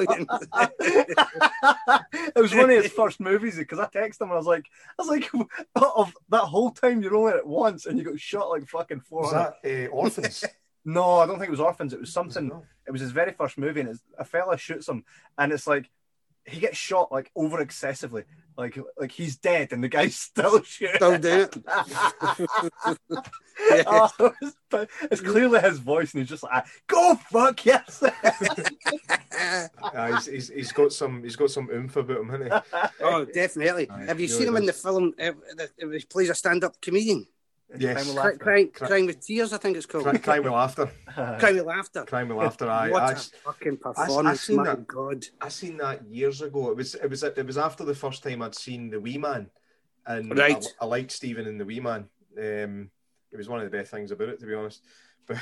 It was one of his first movies because I texted him and I was like, of that whole time you're only at it once and you got shot like fucking 400.
Was that Orphans?
No, I don't think it was Orphans. It was something. It was his very first movie, and a fella shoots him, and it's like he gets shot like over excessively, like he's dead, and the guy's still shooting.
Still doing it.
It's clearly his voice, and he's just like, "Go fuck yourself."
He's got some oomph about him, hasn't he?
Oh, definitely. Have you seen him in the film? He plays a stand-up comedian.
Yes.
Crying with Tears, I think it's called.
Crying with Laughter.
Crying with Laughter.
Crying with Laughter.
What a fucking performance! My God.
I seen that years ago. It was after the first time I'd seen The Wee Man, and
right.
I liked Stephen in The Wee Man. It was one of the best things about it, to be honest. But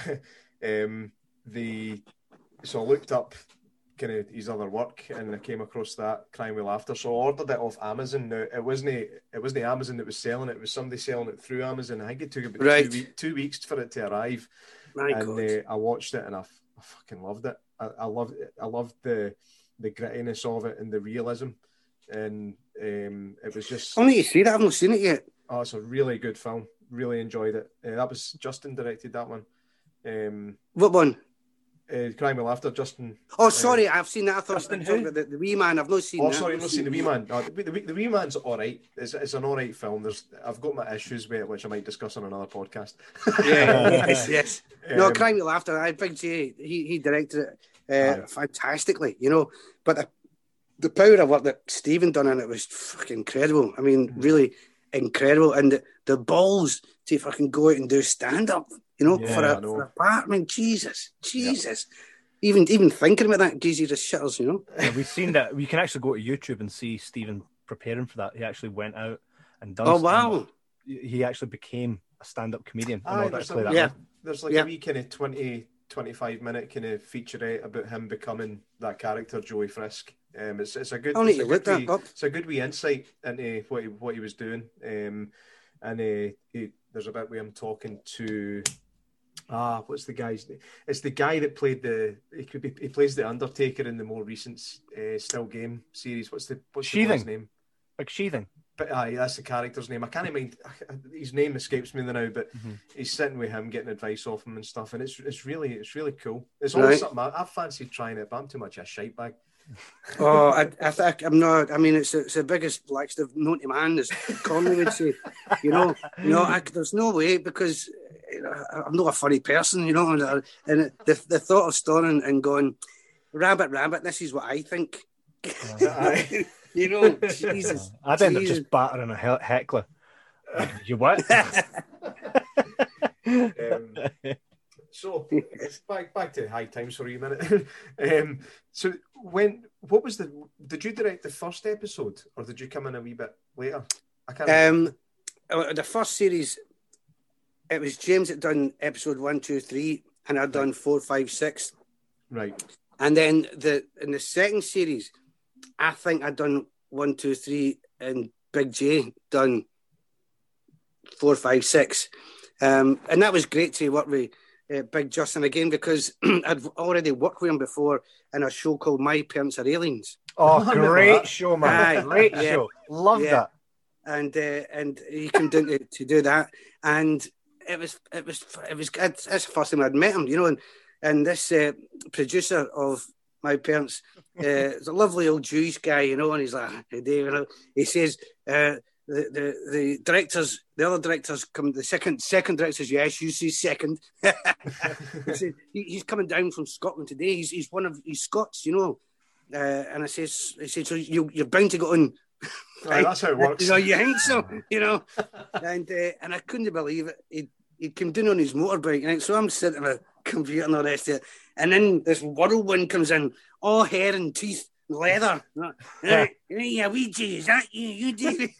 so I looked up kind of his other work, and I came across that Crying with Laughter. So I ordered it off Amazon. Now it wasn't Amazon that was selling it; it was somebody selling it through Amazon. I think it took about 2 weeks for it to arrive.
My God.
I watched it and I fucking loved it. I loved the grittiness of it and the realism, and it was just.
I need to see that. I've not seen it yet.
Oh, it's a really good film. Really enjoyed it. That was Justin directed that one.
What one?
Crying with Laughter, Justin.
Oh, sorry, I've seen that. I thought you were talking about the Wee Man. I've not seen that.
Oh, sorry, I've not seen the Wee Man. No, the Wee Man's all right. It's an all right film. I've got my issues with it, which I might discuss on another podcast.
Yes. No, Crying with Laughter. Big J, he directed it fantastically, you know. But the power of what that Stephen done in it was fucking incredible. I mean, really incredible. And the balls to fucking go out and do stand-up. You know, for a part. I mean, Jesus. Yep. Even thinking about that gives you the shitters, you know.
Yeah, we've seen that. We can actually go to YouTube and see Stephen preparing for that. He actually went out and done.
Oh, wow.
He actually became a stand-up comedian.
There's like a wee kind of 20-25 minute kind of featurette about him becoming that character, Joey Frisk. It's a good. It's a good wee insight into what he was doing. There's a bit where I'm talking to. What's the guy's name? It's the guy that played he plays the Undertaker in the more recent Still Game series. What's the name?
Like Sheathing.
But that's the character's name. I can't mind. His name escapes me now, but he's sitting with him, getting advice off him and stuff, and it's really cool. It's always something I've fancied trying it, but I'm too much a shite bag.
Oh, I think I'm not. I mean, it's the biggest laxative known to man, as Conley would say. You know, there's no way, because I'm not a funny person, you know. And the thought of standing and going, rabbit, this is what I think. You know, Jesus.
I'd end up just battering a heckler. You what?
So back to High Times for a minute. So did you direct the first episode, or did you come in a wee bit later? I can't remember.
The first series, it was James that done episode 1, 2, 3, and I'd done 4, 5, 6.
Right.
And then in the second series, I think I'd done 1, 2, 3, and Big J done 4, 5, 6. And that was great to work with Big Justin again, because I'd already worked with him before in a show called My Parents Are Aliens.
Oh, great show, man! Great show, love that.
And he came down to do that, and it was good. That's the first time I'd met him, you know. And this producer of my parents. It's a lovely old Jewish guy, you know, and he's like, hey, Dave, you know, he says, the directors, the other directors come, the second directors, yes, you see second. He said, he's coming down from Scotland today. He's Scots, you know. And he said, so you're bound to go on.
Right, that's how it works.
You know, you think so, you know. And I couldn't believe it. He'd come down on his motorbike, and so I'm sitting at a computer and all the rest of it. And then this whirlwind comes in, all hair and teeth and leather. Yeah, Ouija, is that you? You did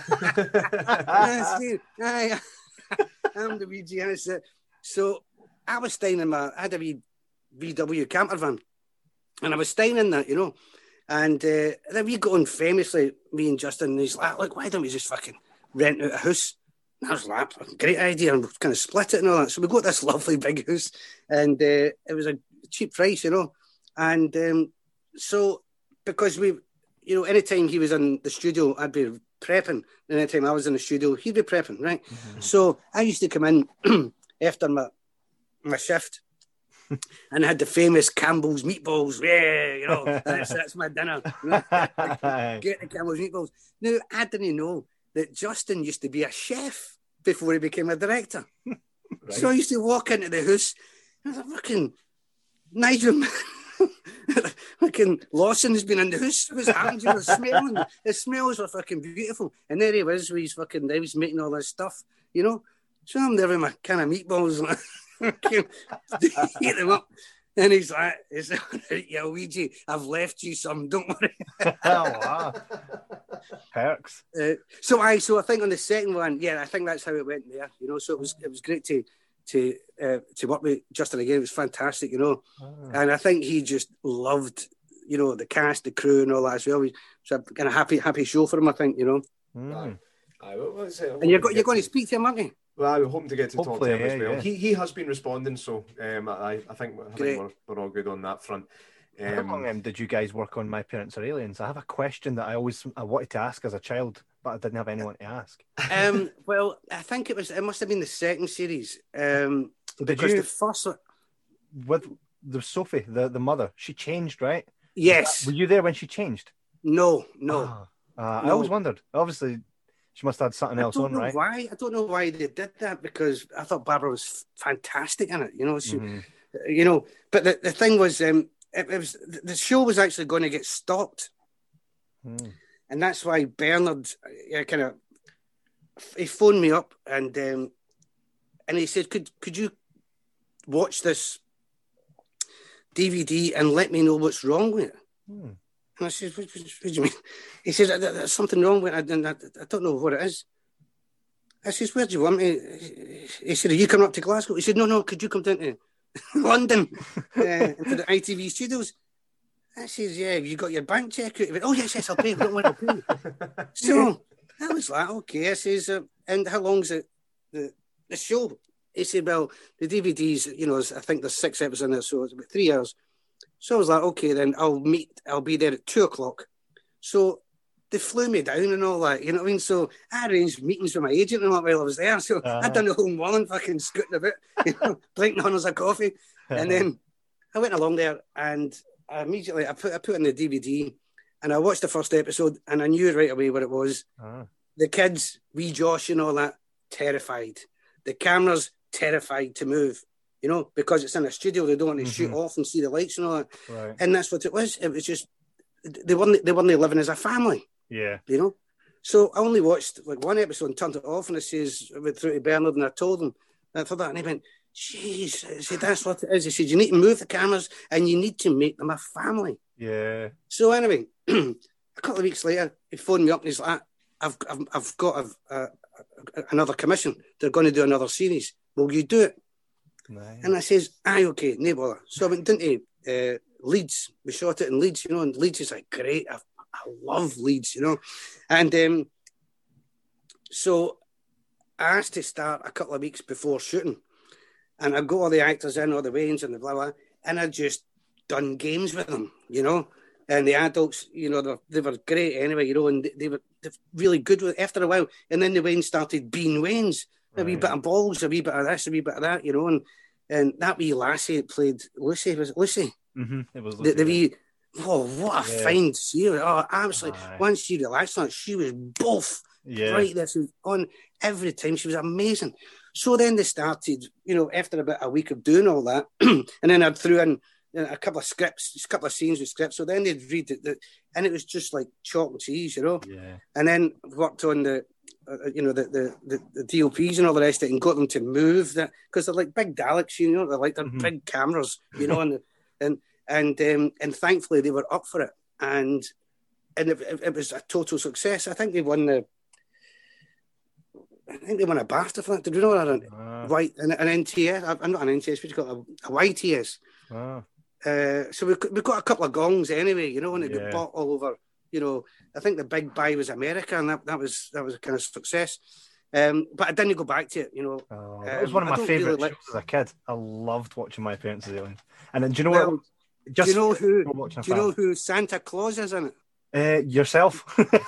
it. I'm the Ouija. And so I was staying I had a VW camper van, and I was staying in that, you know. And then we got on famously, me and Justin, and he's like, look, why don't we just fucking rent out a house? And I was like, great idea, and kind of split it and all that. So we got this lovely big house, and it was a cheap price, you know. And so because we, you know, anytime he was in the studio, I'd be prepping. And anytime I was in the studio, he'd be prepping, right? Mm-hmm. So I used to come in after my shift, and I had the famous Campbell's meatballs. Yeah, you know, that's my dinner. You know? Get the Campbell's meatballs. Now, I didn't know that Justin used to be a chef before he became a director. Right. So I used to walk into the house, and I was like, fucking Nigel, fucking Lawson's been in the house. What's happened? You know, the smells were fucking beautiful. And there he was with his fucking, he was making all this stuff, you know. So I'm there with my kind of meatballs, eat them up. And he's like, yeah, Ouija, I've left you some, don't worry.
Oh, wow. Perks.
So I think on the second one, yeah, I think that's how it went there, you know. So it was great to work with Justin again. It was fantastic, you know. Oh. And I think he just loved, you know, the cast, the crew and all that as well. So a kind of happy show for him, I think, you know.
Mm.
And you're going to speak to him, aren't you?
Well, I'm hoping to get to talk to him as well.
Yeah.
He has been responding, so I think we're all good on that front.
How long did you guys work on My Parents Are Aliens? I have a question that I wanted to ask as a child, but I didn't have anyone to ask.
Well, I think it must have been the second series.
The first one with the Sophie, the mother, she changed, right?
Yes.
Were you there when she changed?
No.
I always wondered. Obviously, she must have had something else on, right?
I don't know why they did that, because I thought Barbara was fantastic in it. You know, she, you know. But the thing was, it was the show was actually going to get stopped, and that's why Bernard he phoned me up and he said, "Could you watch this DVD and let me know what's wrong with it?" And I said, what do you mean? He says, there's something wrong with it, and I don't know what it is. I says, where do you want me? He said, are you coming up to Glasgow? He said, no, could you come down to London, to the ITV studios? I says, yeah, you got your bank check out? He went, oh, yes, I'll pay. Don't worry, I'll pay. So I was like, okay. I says, and how long's the show? He said, well, the DVDs, you know, I think there's 6 episodes in it, so it's about 3 hours. So I was like, okay, then I'll be there at 2:00. So they flew me down and all that, you know what I mean? So I arranged meetings with my agent and all while I was there. So I'd done the whole morning fucking scooting about, you know, drinking hundreds of coffee. And then I went along there and I put in the DVD and I watched the first episode and I knew right away what it was. The kids, wee Josh and all that, terrified. The cameras, terrified to move. You know, because it's in a studio, they don't want to shoot off and see the lights and all that.
Right.
And that's what it was. It was just they weren't living as a family.
Yeah.
You know? So I only watched like one episode and turned it off, and it says, I went through to Bernard and I told him for that, and he went, jeez, I said, that's what it is. He said, you need to move the cameras and you need to make them a family.
Yeah.
So anyway, a couple of weeks later, he phoned me up and he's like, I've got another commission. They're going to do another series. Will you do it?
Nice.
And I says, aye, okay, no bother. So I went down to Leeds. We shot it in Leeds, you know, and Leeds is like great. I love Leeds, you know. And so I asked to start a couple of weeks before shooting. And I got all the actors in, all the Waynes and the blah, blah, and I just done games with them, you know. And the adults, you know, they were great anyway, you know, and they were really good with it after a while. And then the Waynes started being Waynes. A wee bit of balls, a wee bit of this, a wee bit of that, you know, and that wee lassie that played Lucy, was it Lucy?
It was
The
Lucy.
wee, oh, what a
Yeah.
fine series. Oh, absolutely.
Aye.
Once she relaxed on it, she was both
Yeah.
right there. She was on every time. She was amazing. So then they started, after about a week of doing all that, and then I'd threw in a couple of scripts, a couple of scenes with scripts. So then they'd read it, and it was just like chalk and cheese,
Yeah.
And then worked on the DOPs and all the rest of it, and got them to move that because they're like big Daleks, they're like they're big cameras, and thankfully they were up for it, and it was a total success. I think they won a BAFTA for that. Did you know that? White an NTS? I'm not an NTS, but you got a YTS. So we've got a couple of gongs anyway, and it got bought all over. I think the big buy was America, and that was a kind of success. But I didn't go back to it.
That was one of my favourite shows as a kid. I loved watching My Parents' Aliens. And then, do you know what?
Do you know who Santa Claus is in
it? Yourself?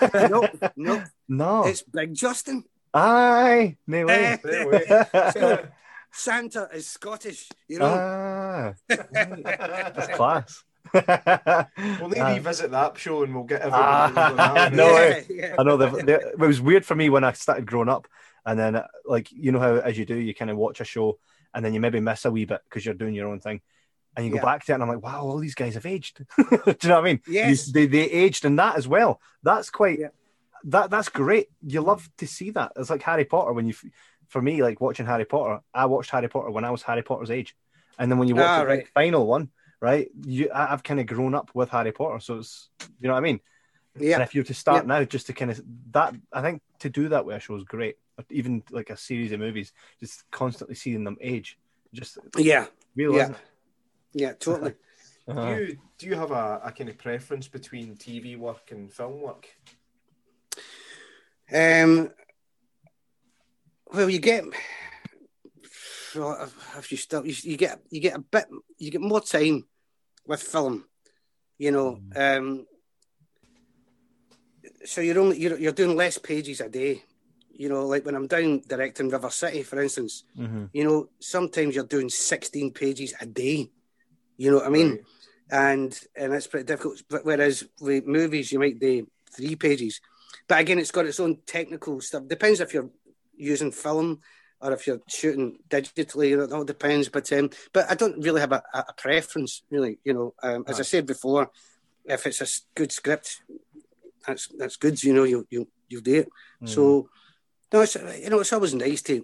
No. It's Big Justin.
Aye, no way.
So, Santa is Scottish,
That's class.
We'll need to revisit that show and we'll get everyone.
I know. It was weird for me when I started growing up, and then how as you do, you kind of watch a show and then you maybe miss a wee bit because you're doing your own thing, and you go back to it and I'm like, wow, all these guys have aged. Do you know what I mean?
Yes,
they aged in that as well. That's quite. That's great. You love to see that. It's like Harry Potter. For me, like watching Harry Potter, I watched Harry Potter when I was Harry Potter's age, and then when you watch the final one, right? I've kind of grown up with Harry Potter, so it's you know what I mean. Yeah. And if you were to start now, just to kind of that, I think to do that with a show is great. Even like a series of movies, just constantly seeing them age, just real, isn't it?
Yeah, totally.
Do you have a kind of preference between TV work and film work?
Well, you get more time with film, so you're doing less pages a day, like when I'm down directing River City, for instance, sometimes you're doing 16 pages a day, you know what I mean? Right. And it's pretty difficult. But whereas with movies, you might do 3 pages. But again, it's got its own technical stuff. Depends if you're using film or if you're shooting digitally. It all depends. But I don't really have a preference, really. As I said before, if it's a good script, that's good. You'll do it. So no, it's always nice to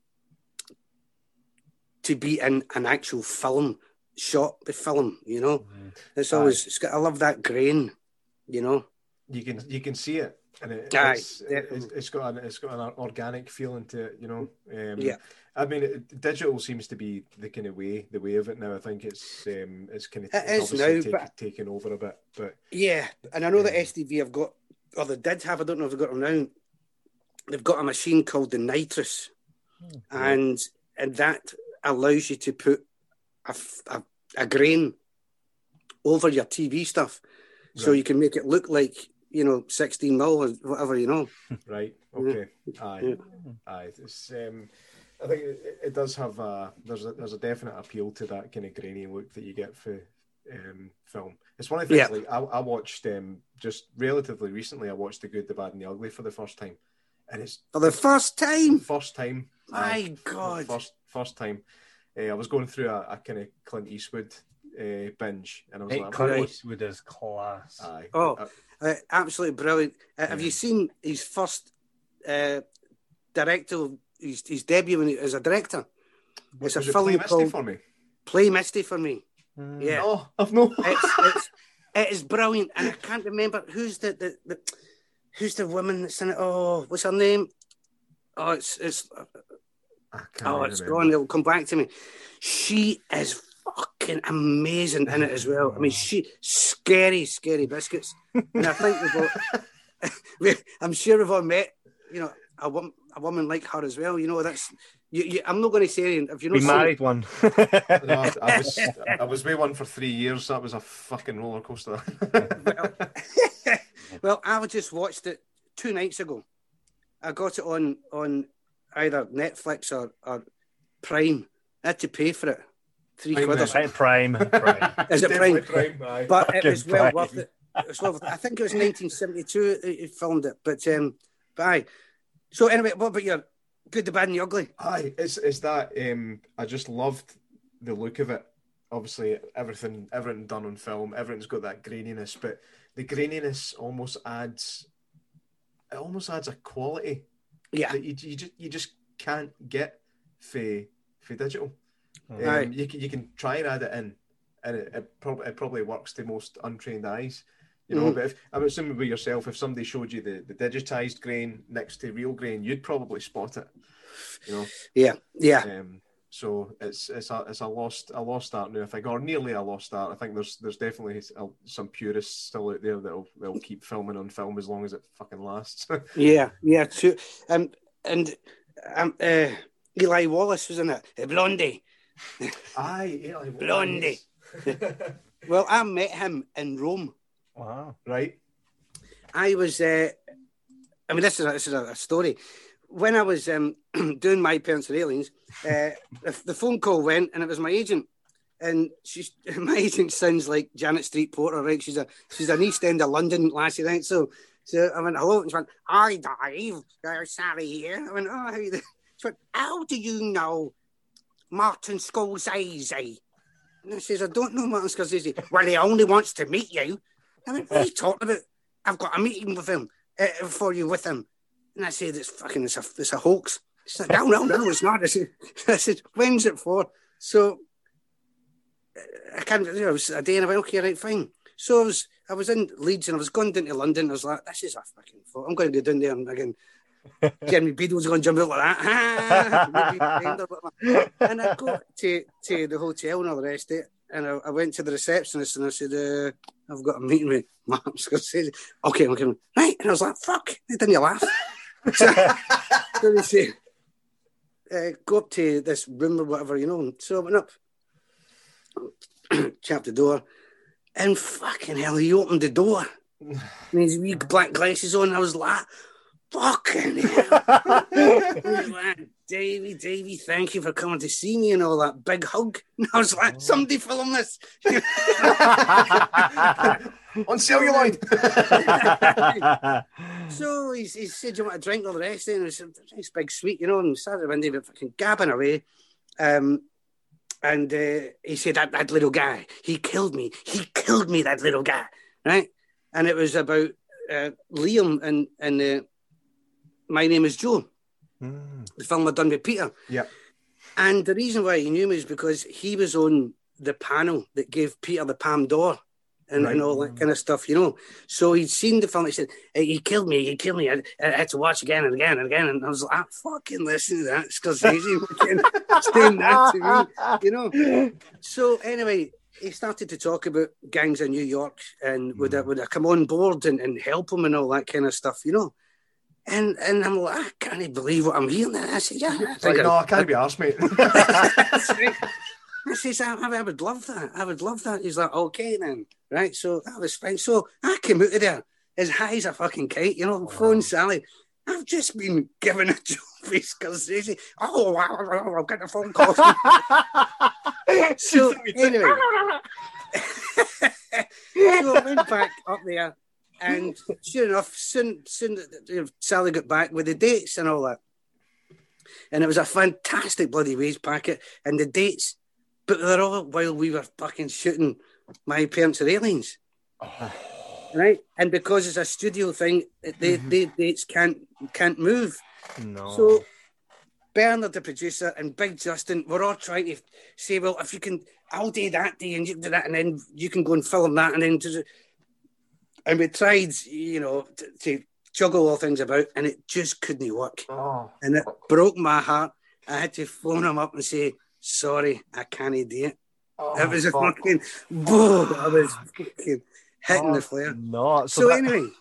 be in an actual film, shot the film. It's always. I love that grain. You
can see it. And it's got an organic feeling to it, I mean, digital seems to be the kind of way of it now. I think it's kind of taken over a bit, but
and I know that STV have got, or they did have, I don't know if they've got them now. They've got a machine called the Nitrous, and that allows you to put a grain over your TV stuff, so you can make it look like 16 mil or whatever,
Right. Okay. Aye. It's, I think it does have there's a definite appeal to that kind of grainy look that you get for film. It's one of the things. Like I watched just relatively recently. I watched The Good, the Bad, and the Ugly for the first time, and it's
for the first time.
My
God.
First time. I was going through a kind of Clint Eastwood binge, and I was like,
Clint Eastwood is class.
Aye. Absolutely brilliant. Have you seen his first director, his debut as a director? It's a film called Play Misty for Me. Yeah.
Oh, I've no.
It is brilliant, and I can't remember who's the woman that's in it. Oh, what's her name? Oh, it's gone. It'll come back to me. She is fucking amazing in it as well. I mean, she scary biscuits. And I think I'm sure we've all met, a woman like her as well. That's I'm not going to say if you're not
married one.
No, I was with one for 3 years. That was a fucking roller coaster.
Well, I just watched it 2 nights ago. I got it on either Netflix or Prime. I had to pay for it £3 or something.
Prime.
Is it
Definitely
Prime?
aye.
But it was
Fucking
well
Prime.
worth it. It was well worth it. I think it was 1972 he filmed it, but aye. So anyway, what about your Good, the Bad and the Ugly?
Aye, it's that I just loved the look of it. Obviously, everything done on film, everything's got that graininess, but the graininess almost adds a quality
Yeah.
that you just can't get for digital.
Aye.
You can try and add it in, and it probably works to most untrained eyes. You know, but I'm assuming with yourself, if somebody showed you the digitized grain next to real grain, you'd probably spot it. You know.
Yeah.
So it's a lost art now, I think, or nearly a lost art. I think there's definitely some purists still out there that'll keep filming on film as long as it fucking lasts.
Yeah. True. And Eli Wallace was in it. Blondie.
Aye, Eli Wallace.
Blondie. Well, I met him in Rome.
Wow.
Right.
I was. This is a story. When I was doing My Parents Are Aliens, the phone call went, and it was my agent. And my agent sounds like Janet Street Porter, right? She's an East End of London lassie, right? So I went, hello, and she went, hi, Dave, Sally here. I went, oh, how you doing? She went, how do you know Martin Scorsese? And I says, I don't know Martin Scorsese. Well, he only wants to meet you. I went, what are you talking about? I've got a meeting with him, for you with him. And I said, it's a hoax. She said, no, it's not. I said, when's it for? So I can't, it was a day, and I went, okay, right, fine. So I was in Leeds, and I was going down to London. I was like, this is a fucking fault. I'm going to go down there, and again, Jeremy Beadle's going to jump out like that. And I go to the hotel and all the rest of it. And I went to the receptionist and I said, I've got a meeting with Martin Scorsese. Okay. Right. And I was like, fuck. Didn't you laugh? So they say, go up to this room or whatever, you know. So I went up, chapped the door, and fucking hell, he opened the door. And his wee black glasses on. And I was like, fucking hell. Like, Davey, thank you for coming to see me and all that big hug. And I was like, somebody film this.
On celluloid.
So he said, you want a drink or the rest of it? And I said, nice big sweet, you know, and started one day fucking gabbing away. And he said, that little guy, he killed me, that little guy, right? And it was about Liam and My Name is Joe, the film I'd done with Peter.
Yeah.
And the reason why he knew me is because he was on the panel that gave Peter the Palme d'Or and all that kind of stuff, you know. So he'd seen the film. He said, hey, he killed me. I had to watch again and again and again. And I was like, fucking listen to that. It's Scorsese saying that to me, you know. So anyway, he started to talk about gangs in New York and would I come on board and help him and all that kind of stuff, you know. And I'm like, I can't believe what I'm hearing. I said, yeah.
I can't be arsed, mate.
I says, I would love that. He's like, okay then. Right, so that was fine. So I came out of there as high as a fucking kite, you know, phone Sally. I've just been given a job with Scorsese. Oh, wow, I'll get a phone call. So anyway, so I went back up there. And sure enough, soon Sally got back with the dates and all that. And it was a fantastic bloody wage packet. And the dates, but they're all while we were fucking shooting My Parents Are Aliens. Oh. Right? And because it's a studio thing, the dates can't move. No. So Bernard, the producer, and Big Justin were all trying to say, well, if you can, I'll do that day and you can do that, and then you can go and film that, and then... And we tried, you know, to juggle all things about, and it just couldn't work. Oh. And it broke my heart. I had to phone him up and say, sorry, I can't do it. Oh, it was a fucking... Whoa, I was fucking hitting the flare.
No,
so anyway,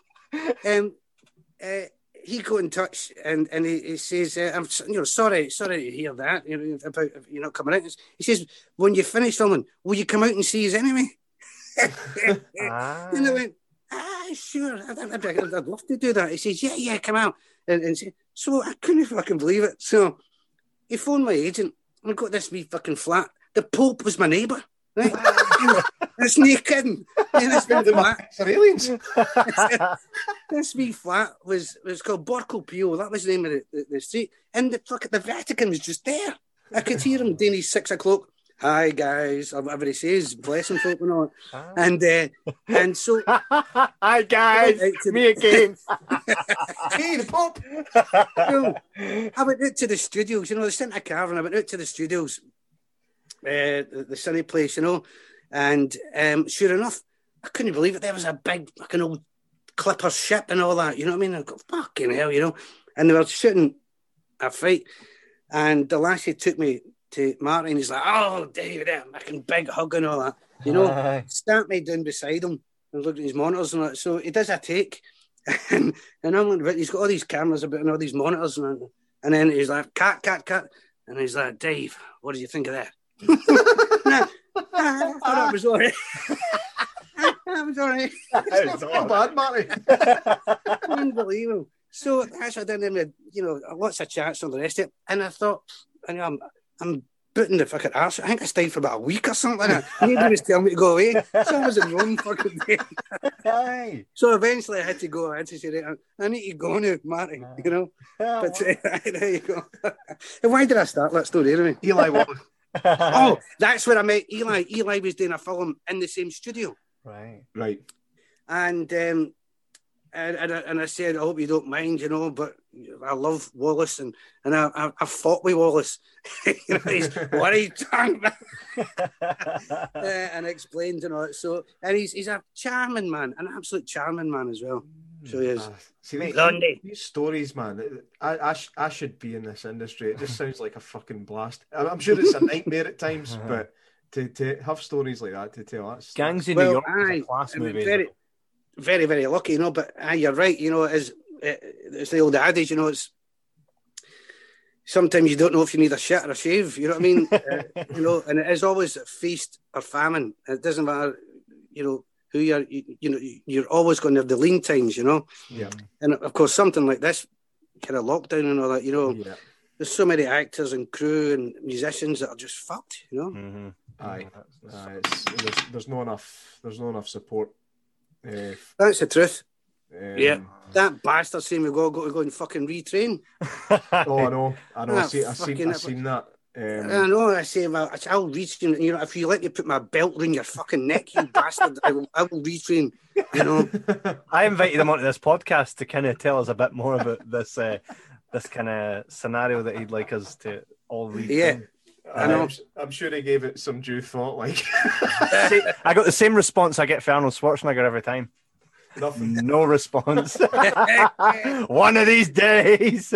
he got in touch, and he says, I'm sorry to hear that, about you not coming out. He says, when you finish filming, will you come out and see us anyway? And I went, sure, I'd love to do that. He says, yeah, come out. And so I couldn't fucking believe it. So he phoned my agent, and I got this wee fucking flat. the Pope was my neighbour. Right? It's no kidding. This wee flat,
For aliens.
this wee flat was called Borco Pio. That was the name of the street. And the Vatican was just there. I could hear him doing his 6 o'clock. Hi guys, or whatever he says, blessing folk and all. And so
hi guys, me again.
hey, the Pope. So, I went out to the studios. They sent a car, and I went out to the studios, the sunny place, and sure enough, I couldn't believe it. There was a big fucking old clipper ship and all that. You know what I mean? I go, fucking hell, And they were shooting a fight, and the lassie took me to Martin. He's like, "Oh, David, fucking big hug and all that." Stamped me down beside him and looked at his monitors and that. So he does a take, and I'm like, he's got all these cameras about and all these monitors, and then he's like, cut, and he's like, "Dave, what did you think of that?" I thought it was all right. That was all right.
It's not bad, Marty.
Unbelievable. So that's what I did. Then lots of chats and all the rest of it. And I thought, I'm booting the fucking arse. I think I stayed for about a week or something. Nobody was telling me to go away. So I was in Rome fucking day.
Hey.
So eventually I had to go. I had to say, I need to go now, Marty. But there you go. Why did I start that story anyway?
Eli Wallace.
Oh, that's where I met Eli. Eli was doing a film in the same studio.
Right.
And I said, I hope you don't mind, but I love Wallace, and I fought with Wallace. He's, what are you talking about? And I explained and all that. So, and he's a charming man, an absolute charming man as well. So he is.
See, these stories, man, I should be in this industry. It just sounds like a fucking blast. I'm sure it's a nightmare at times, but to have stories like that to tell, that's
Gangs in New York is a class movie.
Very, very, very lucky, but you're right. It's the old adage, it's sometimes you don't know if you need a shit or a shave. You know what I mean? And it is always feast or famine. It doesn't matter, who you're always going to have the lean times,
Yeah.
And of course, something like this kind of lockdown and all that,
Yeah.
There's so many actors and crew and musicians that are just fucked,
Mm-hmm.
Aye. There's no enough support.
That's the truth. Yeah, that bastard saying we've got to go and fucking retrain.
Oh, I know. I've seen that.
I know. I say, well, I'll retrain. If you let me put my belt around your fucking neck, you bastard, I will retrain.
I invited him onto this podcast to kind of tell us a bit more about this kind of scenario that he'd like us to all retrain.
Yeah. I know.
I'm sure he gave it some due thought. Like,
I got the same response I get for Arnold Schwarzenegger every time.
Nothing.
No response. One of these days.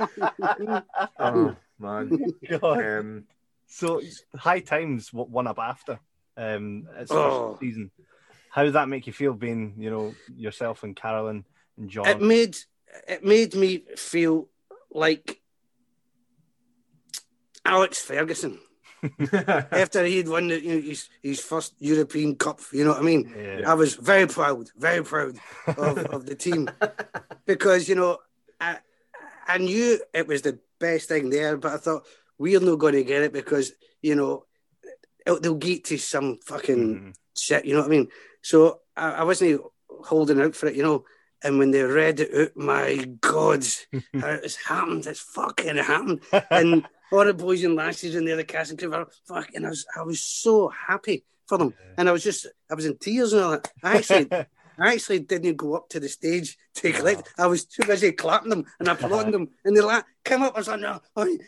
Oh man.
So High Times won a BAFTA. It's first season. How did that make you feel, being yourself and Carolyn and John?
It made me feel like Alex Ferguson after he'd won his first European Cup. You know what I mean?
Yeah.
I was very proud of the team because I knew it was the best thing there, but I thought we're not going to get it because they'll get to some fucking shit. You know what I mean? So I wasn't holding out for it. And when they read it out, my God, it's happened. It's fucking happened. And all the boys and lasses in there, the cast and crew were fucking. I was so happy for them, and I was in tears and all that. I actually didn't go up to the stage to collect. I was too busy clapping them and applauding them, and they came up. I was like, no,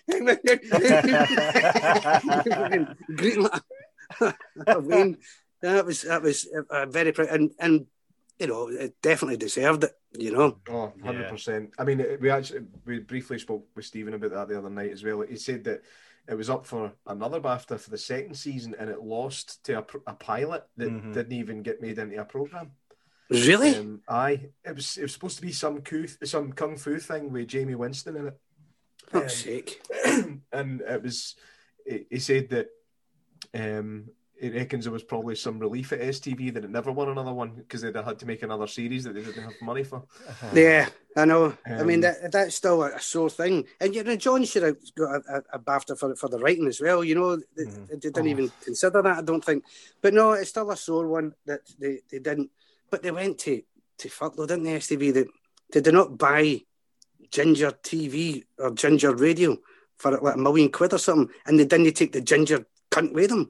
greeting Wayne. That was very proud, and it definitely deserved it.
Oh, 100%. I mean, we briefly spoke with Stephen about that the other night as well. He said that it was up for another BAFTA for the second season, and it lost to a pilot that didn't even get made into a programme.
Really?
Aye. It was supposed to be some kung fu thing with Jamie Winston in it.
Fuck's sake.
And it was. He said that he reckons there was probably some relief at STV that it never won another one because they'd have had to make another series that they didn't have money for.
Yeah, I know. I mean, that's still a sore thing. And, you know, John should have got a BAFTA for the writing as well. You know, they didn't even consider that, I don't think. But no, it's still a sore one that they didn't. But they went to fuck though, didn't they, STV? They did not buy Ginger TV or Ginger Radio for like £1 million or something, and they didn't take the Ginger cunt with them.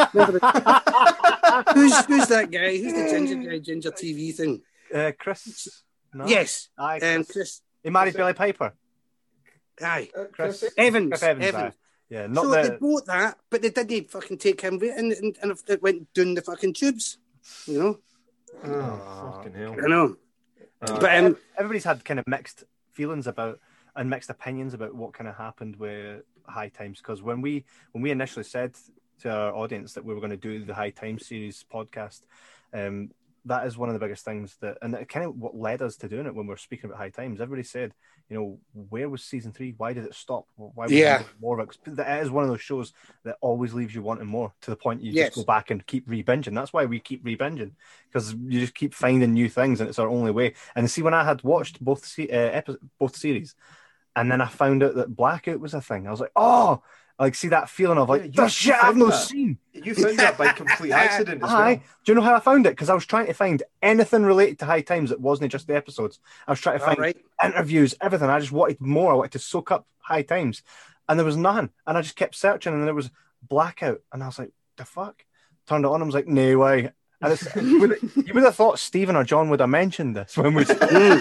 Who's that guy? Who's the Ginger guy? Ginger TV thing?
Chris. No?
Yes.
Aye,
Chris.
He married Billy Piper.
Aye.
Chris
Evans.
Chris Evans. Aye. Yeah, not
So
the.
they bought that, but they didn't fucking take him with, and it went down the fucking tubes. You know.
Oh, fucking hell!
I know. But
Everybody's had kind of mixed feelings about and mixed opinions about what kind of happened with High Times, because when we initially said to our audience that we were going to do the High Times series podcast, that is one of the biggest things and that kind of what led us to doing it when we were speaking about High Times. Everybody said, you know, where was season 3? Why did it stop? Why was there more of it? It is one of those shows that always leaves you wanting more, to the point you just go back and keep re-binging. That's why we keep re-binging, because you just keep finding new things, and it's our only way. And see, when I had watched both series, and then I found out that Blackout was a thing, I was like, oh, like, see that feeling of like, the shit I've not seen.
You found that by complete accident as well.
Do you know how I found it? Because I was trying to find anything related to High Times that wasn't just the episodes. I was trying to find interviews, everything. I just wanted more. I wanted to soak up High Times. And there was nothing. And I just kept searching, and there was Blackout. And I was like, the fuck? Turned it on, and I was like, no way. And you would have thought Stephen or John would have mentioned this when we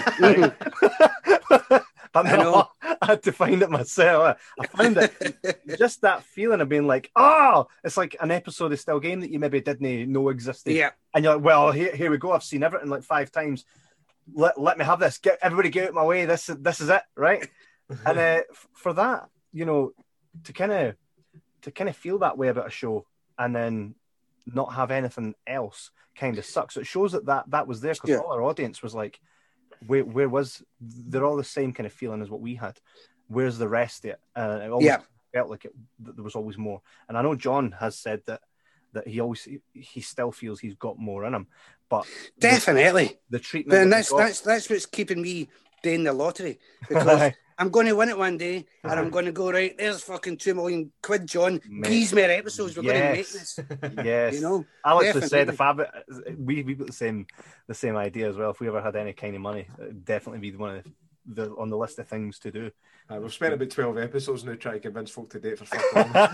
But no, I had to find it myself. I found it. Just that feeling of being like, oh, it's like an episode of Still Game that you maybe didn't know existed.
Yeah.
And you're like, well, here we go. I've seen everything like 5 times. Let me have this. Everybody get out of my way. This is it, right? And for that, you know, to kind of feel that way about a show and then not have anything else kind of sucks. So it shows that was there, because all our audience was like, where was, they're all the same kind of feeling as what we had. Where's the rest of it? It always felt like that there was always more. And I know John has said that he still feels he's got more in him, but
definitely
the treatment.
And that's what's keeping me doing the lottery, because I'm going to win it one day, and I'm going to go, right, there's fucking £2 million, John. These more episodes, we're going to make this.
Yes,
you know.
Alex has said we got the same idea as well. If we ever had any kind of money, it'd definitely be one of the on the list of things to do.
We've spent about 12 episodes now trying to convince folk to date for fuck.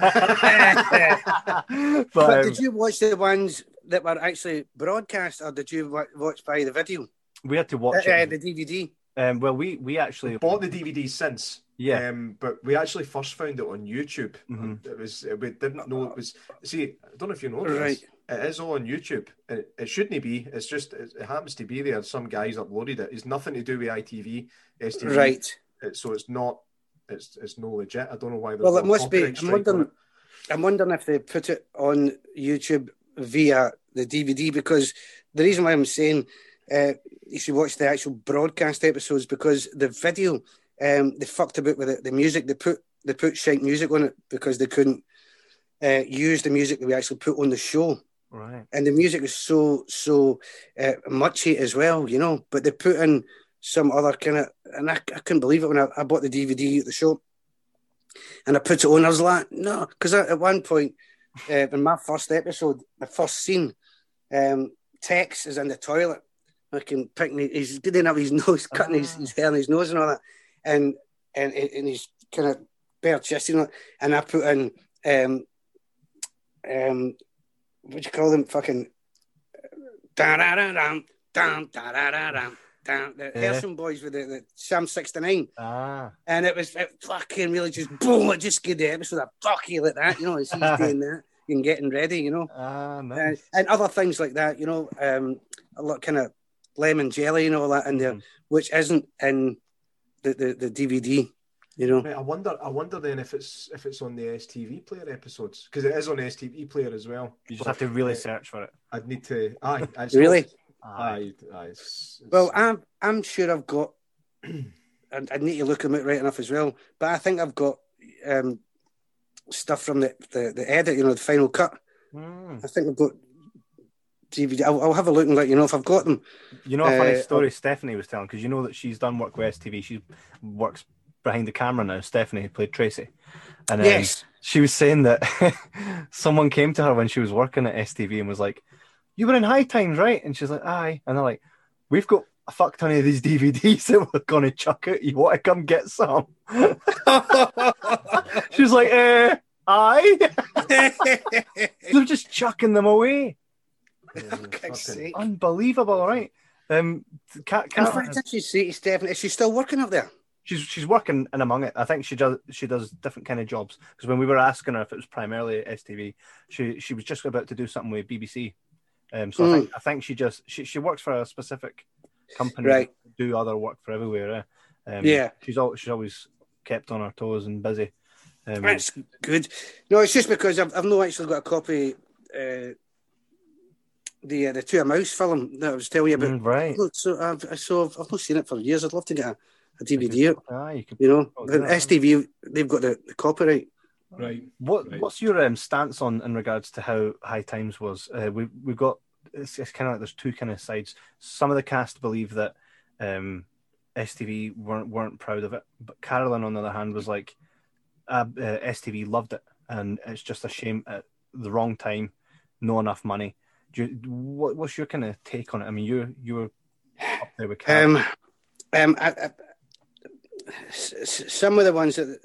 But did you watch the ones that were actually broadcast, or did you watch by the video?
We had to watch it.
The DVD.
Well, we actually
bought the DVD since.
Yeah.
But we actually first found it on YouTube.
Mm-hmm.
We didn't know it was. See, I don't know if you know this.
Right.
It is all on YouTube. It shouldn't be. It's just it happens to be there. Some guys uploaded it. It's nothing to do with ITV, STV.
Right.
So it's not. It's no legit. I don't know why.
Well, it must be. I'm wondering if they put it on YouTube via the DVD, because the reason why I'm saying you should watch the actual broadcast episodes, because the video they fucked about with the music. They put shite music on it because they couldn't use the music that we actually put on the show.
Right.
And the music was so muchy as well, you know. But they put in some other kind of, and I couldn't believe it when I bought the DVD at the shop, and I put it on. I was like, no, because at one point in my first episode, the first scene, Tex is in the toilet, fucking picking, he's getting up his nose, cutting his hair and his nose and all that, and he's kind of bare chested, you know, and I put in what do you call them? Fucking da da da dum dum da da da dum. The Herson boys with the Sam 69. And it fucking really just boom, it just gave the episode a fucky like that, you know, as he's doing that and getting ready, you know.
Nice.
And other things like that, you know, a lot kind of lemon jelly and all that in there, which isn't in the DVD, you know.
Right, I wonder then if it's on the STV player episodes, because it is on STV player as well.
You just have to really search for it.
I'd need to.
Really?
Aye.
Well, I'm sure I've got, and I need to look them out right enough as well. But I think I've got stuff from the edit, you know, the final cut I think I've got DVD. I'll have a look and let you know if I've got them.
You know, a funny story Stephanie was telling, because you know that she's done work with STV. She works behind the camera now. Stephanie, who played Tracy. And
Yes.
she was saying that someone came to her when she was working at STV and was like, "You were in High Times, right?" And she's like, "Aye." And they're like, "We've got a fuck ton of these DVDs that we're going to chuck out. You want to come get some?" She was like, aye. They're just chucking them away. Unbelievable, right?
She's Stephanie, is she still working up there?
She's working in among it. I think she does different kind of jobs. Because when we were asking her if it was primarily STV, she was just about to do something with BBC. So I think she works for a specific company,
right?
Do other work for everywhere.
Yeah,
she's always kept on her toes and busy.
That's good. No, it's just because I've not actually got a copy. The Two Mouse film that I was telling you about.
Right.
So I've not seen it for years. I'd love to get a DVD.
You know,
STV, they've got the copyright.
Right. What's your stance in regards to how High Times was? We've got it's kind of like there's two kind of sides. Some of the cast believe that STV weren't proud of it, but Carolyn on the other hand was like, STV loved it, and it's just a shame at the wrong time, not enough money. What's your kind of take on it? I mean, you were up there with Carolyn.
Some of the ones that,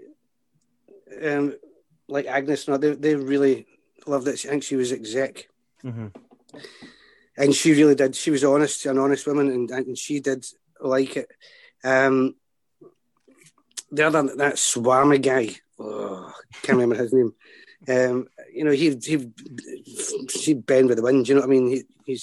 like Agnes, they really loved it. I think she was exec, and she really did. She was an honest woman, and she did like it. The other, that Swami guy, can't remember his name. You know, he'd bend with the wind. You know what I mean?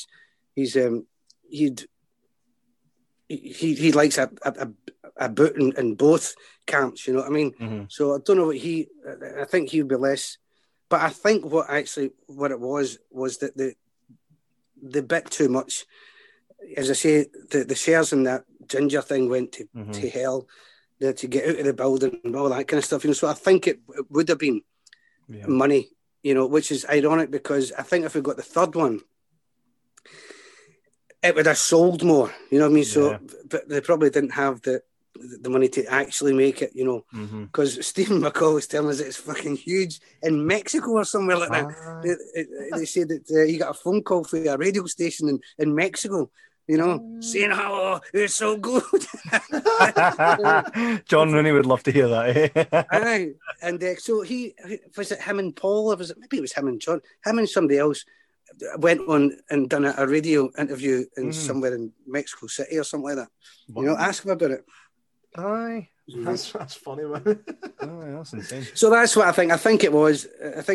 He likes a boot in both camps. You know what I mean? So I don't know what I think he would be less. But I think what it was that the bit too much. As I say, the shares in that Ginger thing went to hell. To get out of the building and all that kind of stuff. You know, so I think it would have been money. You know, which is ironic because I think if we got the third one, it would have sold more. You know what I mean? So, but they probably didn't have the money to actually make it. You know, because Stephen McCall was telling us it's fucking huge in Mexico or somewhere like that. They said that he got a phone call for a radio station in Mexico. You know, saying how it's so good.
John Rooney would love to hear that.
Aye, and so he was it him and Paul, or maybe it was him and John, him and somebody else went on and done a radio interview in somewhere in Mexico City or something like that. Wow. You know, ask him about it.
Aye,
that's funny, man.
Aye, that's insane.
So that's what I think. I think it was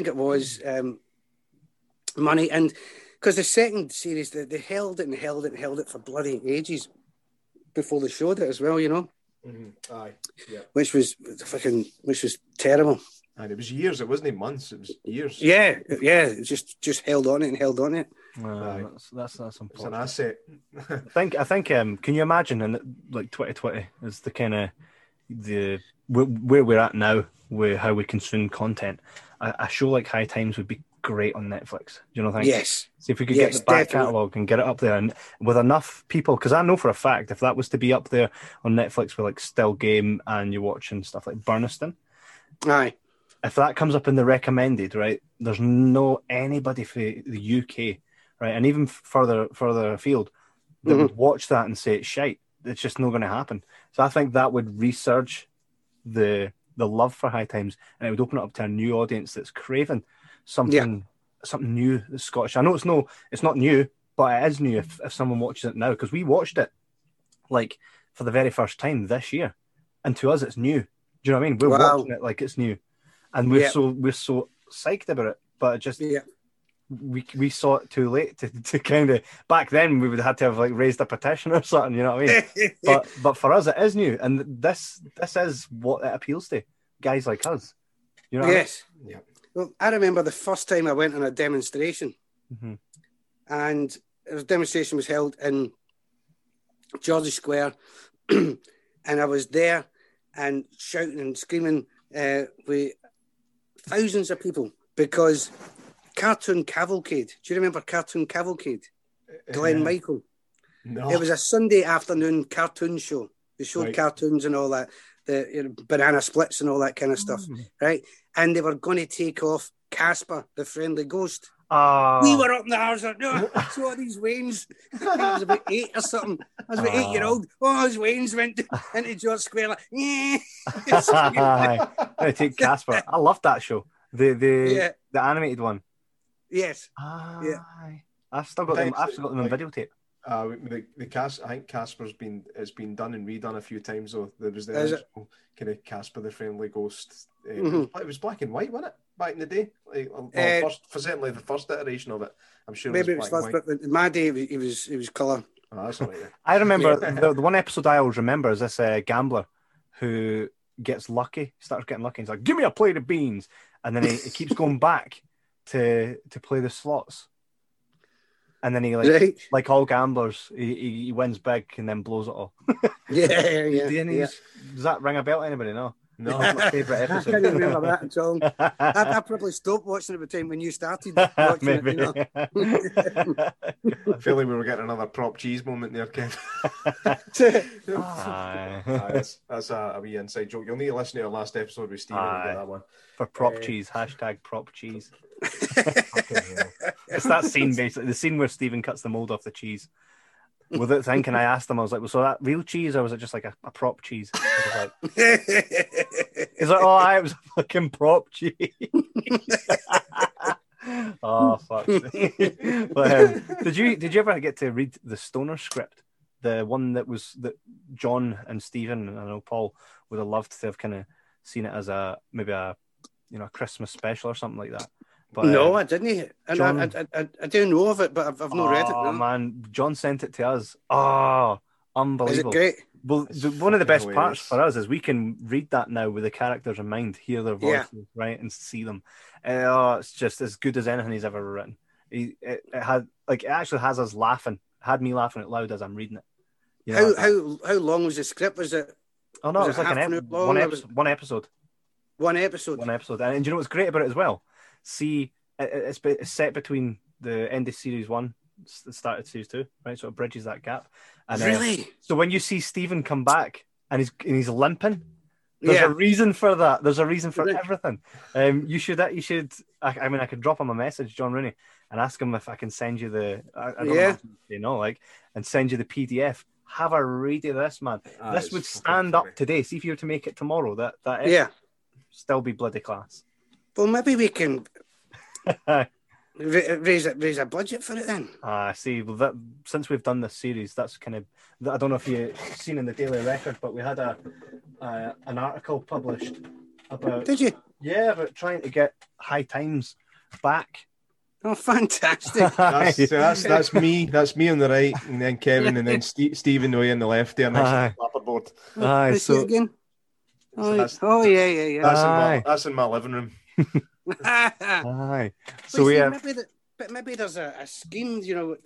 money, and because the second series they held it for bloody ages before they showed it as well. You know.
Aye, yeah. Which
was terrible.
And it was years. It wasn't even months. It was years.
Yeah. It just held on it.
That's unfortunate.
It's an asset.
I think. Can you imagine in like 2020 is the kind of where we're at now with how we consume content? A show like High Times would be great on Netflix. Do you know what I think?
Yes.
See if we could get the back catalogue and get it up there, and with enough people, because I know for a fact if that was to be up there on Netflix with like Still Game and you're watching stuff like Burniston,
aye.
If that comes up in the recommended, right, there's no anybody for the UK, right, and even further afield that would watch that and say it's shite. It's just not going to happen. So I think that would resurge the love for High Times, and it would open it up to a new audience that's craving something new. The Scottish. I know it's not new, but it is new if someone watches it now, because we watched it like for the very first time this year, and to us it's new. Do you know what I mean? We're watching it like it's new, and we're so psyched about it. But it just we saw it too late to kind of. Back then we would have had to have like raised a petition or something. You know what I mean? but for us it is new, and this is what it appeals to guys like us. You know?
Yes. I mean? Yeah. Well, I remember the first time I went on a demonstration, and the demonstration was held in George's Square, and I was there and shouting and screaming with thousands of people because Cartoon Cavalcade. Do you remember Cartoon Cavalcade? Glenn Michael.
No.
It was a Sunday afternoon cartoon show. They showed
Right.
cartoons and all that, the banana splits and all that kind of stuff, right? And they were going to take off Casper, the friendly ghost. We were up in the house, like, no, so these Waynes. I think I was about 8 or something. I was about 8-year-old. Oh, those Waynes went into George Square, like, yeah.
I take Casper. I loved that show. The animated one.
Yes.
Yeah. I've still got them. I've still got them on videotape.
The cast, I think Casper's it's been done and redone a few times. Though there was the
Is
original kind of Casper the Friendly Ghost.
Mhm.
It was black and white, wasn't it? Back in the day, certainly the first iteration of it. I'm sure
Maybe
it was
it
black
was
and
first,
white.
but in my day, he was colour.
Oh, that's all right.
I remember the one episode I always remember is this gambler who gets lucky. He starts getting lucky. He's like, "Give me a plate of beans," and then he keeps going back to play the slots. And then he like all gamblers, he wins big and then blows it all.
Yeah.
Does that ring a bell to anybody? No.
No,
That's my favourite
I
episode.
can't remember that at all. I probably stopped watching it by the time when you started watching
Maybe.
it. You know?
I feel like we were getting another prop cheese moment there, Kev. That's a wee inside joke. You'll need to listen to our last episode with Stephen to get that one.
For prop cheese, hashtag prop cheese. It's that scene, basically, the scene where Stephen cuts the mold off the cheese. Without thinking, I asked him, I was like, well, so that real cheese, or was it just like a prop cheese? He's like, oh, it was a fucking prop cheese. Oh, fuck. But did you ever get to read the Stoner script? The one that John and Stephen, and I know Paul would have loved to have kind of seen it as maybe a Christmas special or something like that. But,
no, I didn't. And
John,
I do know of it, but I've not read it.
Oh
No.
man, John sent it to us. Oh, unbelievable!
Is it great?
Well, one of the best
hilarious.
parts for us is we can read that now with the characters in mind, hear their voices, right, and see them. It's just as good as anything he's ever written. It actually has us laughing. Had me laughing out loud as I'm reading it. You know,
How long was the script? Was it?
Oh no,
was
it was
it
like
half an hour long, or was-
one episode.
One episode.
One episode. And do you know what's great about it as well? See, it's set between the end of series 1, the start of series 2, right? So it bridges that gap. And
Really?
so when you see Stephen come back and he's limping, there's a reason for that. There's a reason for everything. You should. I mean, I could drop him a message, John Rooney, and ask him if I can send you the. I don't know, and send you the PDF. Have a read of this, man. This would stand up today. See if you were to make it tomorrow. That still be bloody class.
Well, maybe we can raise a budget for it then.
See, well, since we've done this series, that's kind of. I don't know if you've seen in the Daily Record, but we had an article published about.
Did you?
Yeah, about trying to get High Times back.
Oh, fantastic!
That's me. That's me on the right, and then Kevin, and then Stephen Way on the left there next to the clapperboard.
Let's see it again. Oh, yeah.
That's in my living room.
Aye.
So maybe there's a scheme,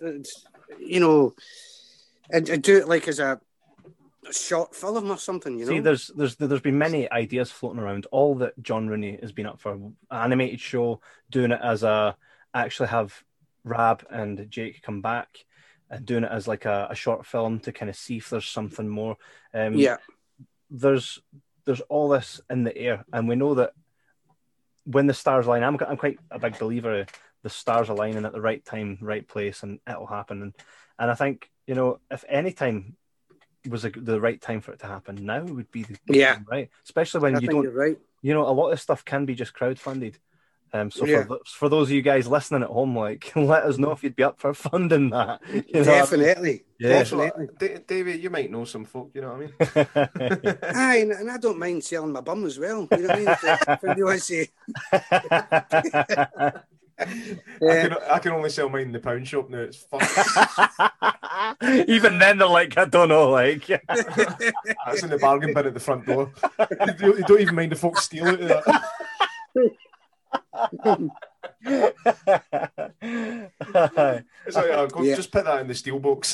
and do it like as a short film or something,
See, there's been many ideas floating around. All that John Rooney has been up for, an animated show, doing it as actually have Rab and Jake come back, and doing it as like a short film to kind of see if there's something more. There's all this in the air, and we know that when the stars align, I'm quite a big believer of the stars aligning at the right time, right place, and it'll happen. And I think, if any time was the right time for it to happen, now would be the time, right? Especially when you're right. A lot of stuff can be just crowdfunded. For those of you guys listening at home, let us know if you'd be up for funding that.
Definitely.
Yeah. Definitely. David, you might know some folk, you know what I mean?
Aye, and I don't mind selling my bum as well. You know what I mean? If you want to say.
I can only sell mine in the pound shop now. It's fun.
Even then, they're like, I don't know,
That's in the bargain bin at the front door. You don't even mind the folks steal out of that. It's like, just put that in the steel box.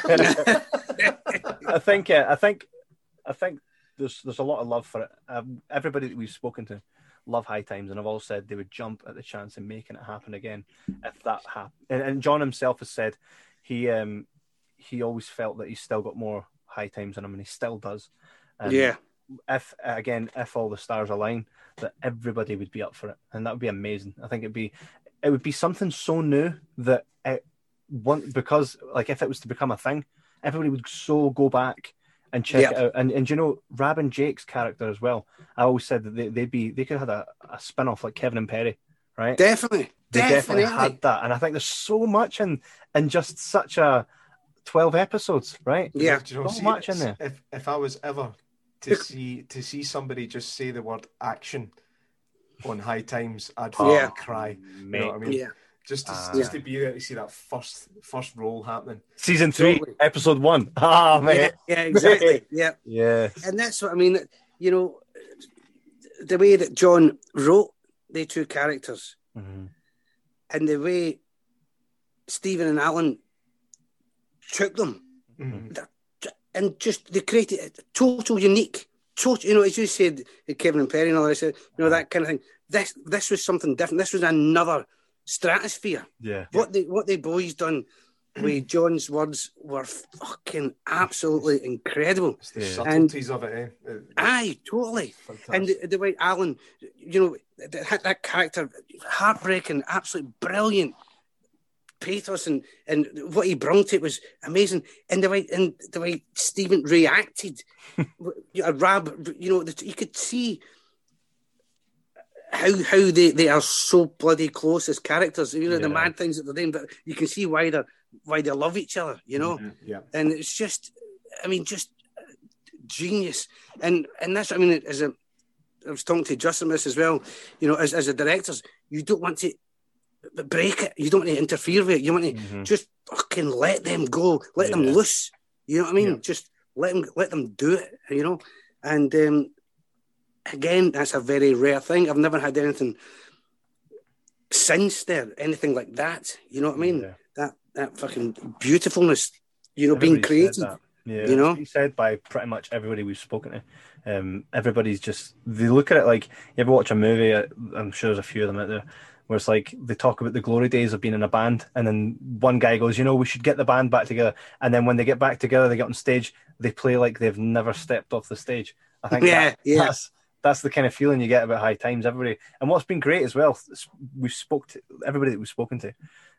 I think there's a lot of love for it. Everybody that we've spoken to love High Times, and have all said they would jump at the chance of making it happen again if that happened. And John himself has said he always felt that he's still got more High Times in him, and he still does. And
Yeah.
if all the stars align, that everybody would be up for it, and that would be amazing. I think it would be something so new that because like if it was to become a thing, everybody would so go back and check it out. And you know, Rab and Jake's character as well. I always said that they could have had a spin-off like Kevin and Perry, right?
Definitely.
They definitely had that, and I think there's so much in just such a 12 episodes, right?
Yeah.
Do you know,
So much in there.
If I was ever to see somebody just say the word action on High Times, I'd fucking cry. You know what I mean?
Yeah.
Just to be there to see that first role happening.
Season 3,
Totally.
episode 1. Ah, mate.
Yeah, exactly. Yeah.
Yeah.
And that's what I mean. You know, the way that John wrote the two characters,
Mhm.
and the way Stephen and Alan took them, and just they created a total unique, you know, as you said, Kevin and Perry and all this, you know, that kind of thing. This was something different. This was another stratosphere.
Yeah.
What the boys done with John's words were fucking absolutely incredible.
It's the subtleties of it, eh?
Aye, totally.
Fantastic.
And the way Alan, you know, that character, heartbreaking, absolutely brilliant pathos, and what he brought to it was amazing. And the way Stephen reacted, Rab, you know, you could see how they are so bloody close as characters. You know, the mad things that they're doing, but you can see why they love each other. You know, and it's just, I mean, just genius. And that's what I mean. I was talking to Justin this as well. You know, as a directors, you don't want to break it. You don't want to interfere with it. You want to just fucking let them go, let them loose. You know what I mean? Just let them do it. You know, and again, that's a very rare thing. I've never had anything since there, anything like that. You know what I mean? Yeah. That fucking beautifulness. You know, being created.
Yeah,
you know,
it's said by pretty much everybody we've spoken to. Everybody's just, they look at it like, you ever watch a movie, I'm sure there's a few of them out there, where it's like they talk about the glory days of being in a band, and then one guy goes, you know, we should get the band back together, and then when they get back together, they get on stage, they play like they've never stepped off the stage. I think that's the kind of feeling you get about High Times. Everybody, and what's been great as well, we've spoke to everybody that we've spoken to.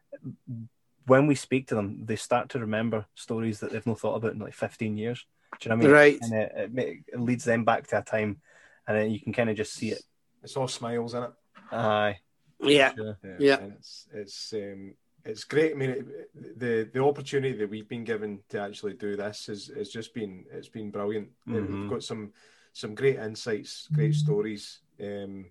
When we speak to them, they start to remember stories that they've not thought about in like 15 years. Do you know what I mean?
Right.
And it leads them back to a time, and then you can kind of just see it.
It's all smiles, isn't it?
Aye.
Yeah.
Sure.
Yeah.
And it's great. I mean, the opportunity that we've been given to actually do this is just been brilliant. We've got some great insights, great stories, and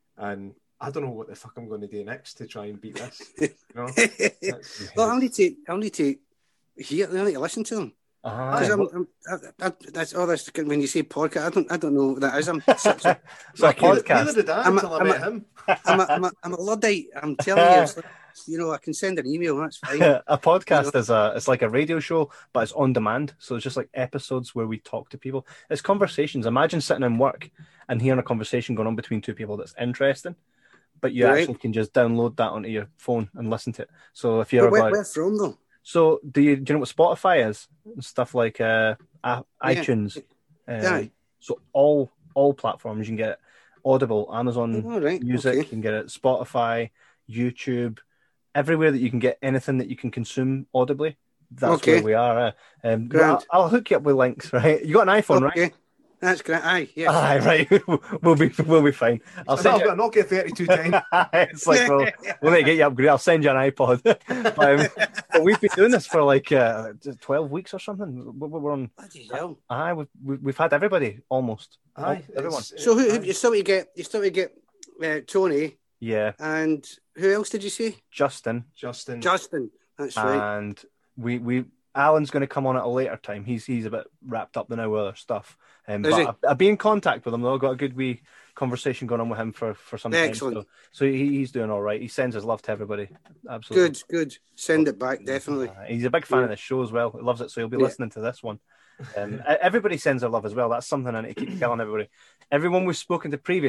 I don't know what the fuck I'm going to do next to try and beat this. You know?
Well, I'll need to hear. I need to listen to them. That's all this. When you say podcast, I don't know what that is. I'm such a,
so a podcast.
Neither did I until I met him.
I'm a Luddite. I'm telling you. You know, I can send an email. That's fine.
A podcast is it's like a radio show, but it's on demand. So it's just like episodes where we talk to people. It's conversations. Imagine sitting in work and hearing a conversation going on between two people that's interesting, but you actually can just download that onto your phone and listen to it. So if you're
where from though?
So do you know what Spotify is? Stuff like iTunes. So all platforms you can get it. Audible, Amazon Music, you can get it. Spotify, YouTube, everywhere that you can get anything that you can consume audibly. That's where we are. I'll hook you up with links. Right? You got an iPhone, right?
That's great. Aye,
right. We'll be fine.
I've got a Nokia 3210.
It's like we'll need to get you upgraded. I'll send you an iPod. But we've been doing this for like 12 weeks or something. We're on.
Bloody hell.
Aye, we've had everybody almost.
Aye,
everyone.
So who you still to get Tony.
Yeah.
And who else did you say?
Justin.
That's right.
And we Alan's going to come on at a later time. He's a bit wrapped up now with other stuff. But I'll be in contact with him though. I've got a good wee conversation going on with him for some time.
Excellent.
So he's doing all right. He sends his love to everybody. Absolutely.
Good. Send it back, definitely.
He's a big fan of this show as well. He loves it, so he'll be listening to this one. Everybody sends their love as well. That's something I need to keep telling everybody. Everyone we've spoken to previously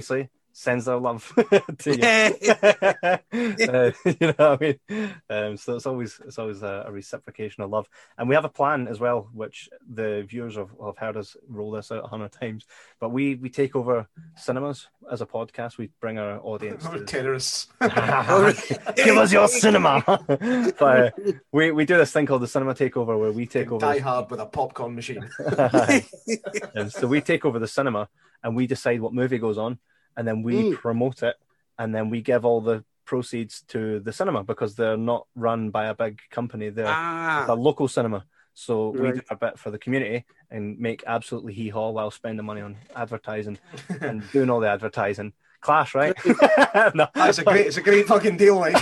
sends their love to you. You know what I mean? So it's always a reciprocation of love. And we have a plan as well, which the viewers have heard us roll this out 100 times. But we take over cinemas as a podcast. We bring our audience
We're
to
terrorists.
give us your cinema. But we do this thing called the cinema takeover, where we take over
Die Hard with a popcorn machine.
And so we take over the cinema and we decide what movie goes on, and then we promote it, and then we give all the proceeds to the cinema, because they're not run by a big company. They're a local cinema. So we do a bit for the community and make absolutely hee-haw while spending money on advertising and doing all the advertising. Class, right? No.
It's a great fucking deal, like.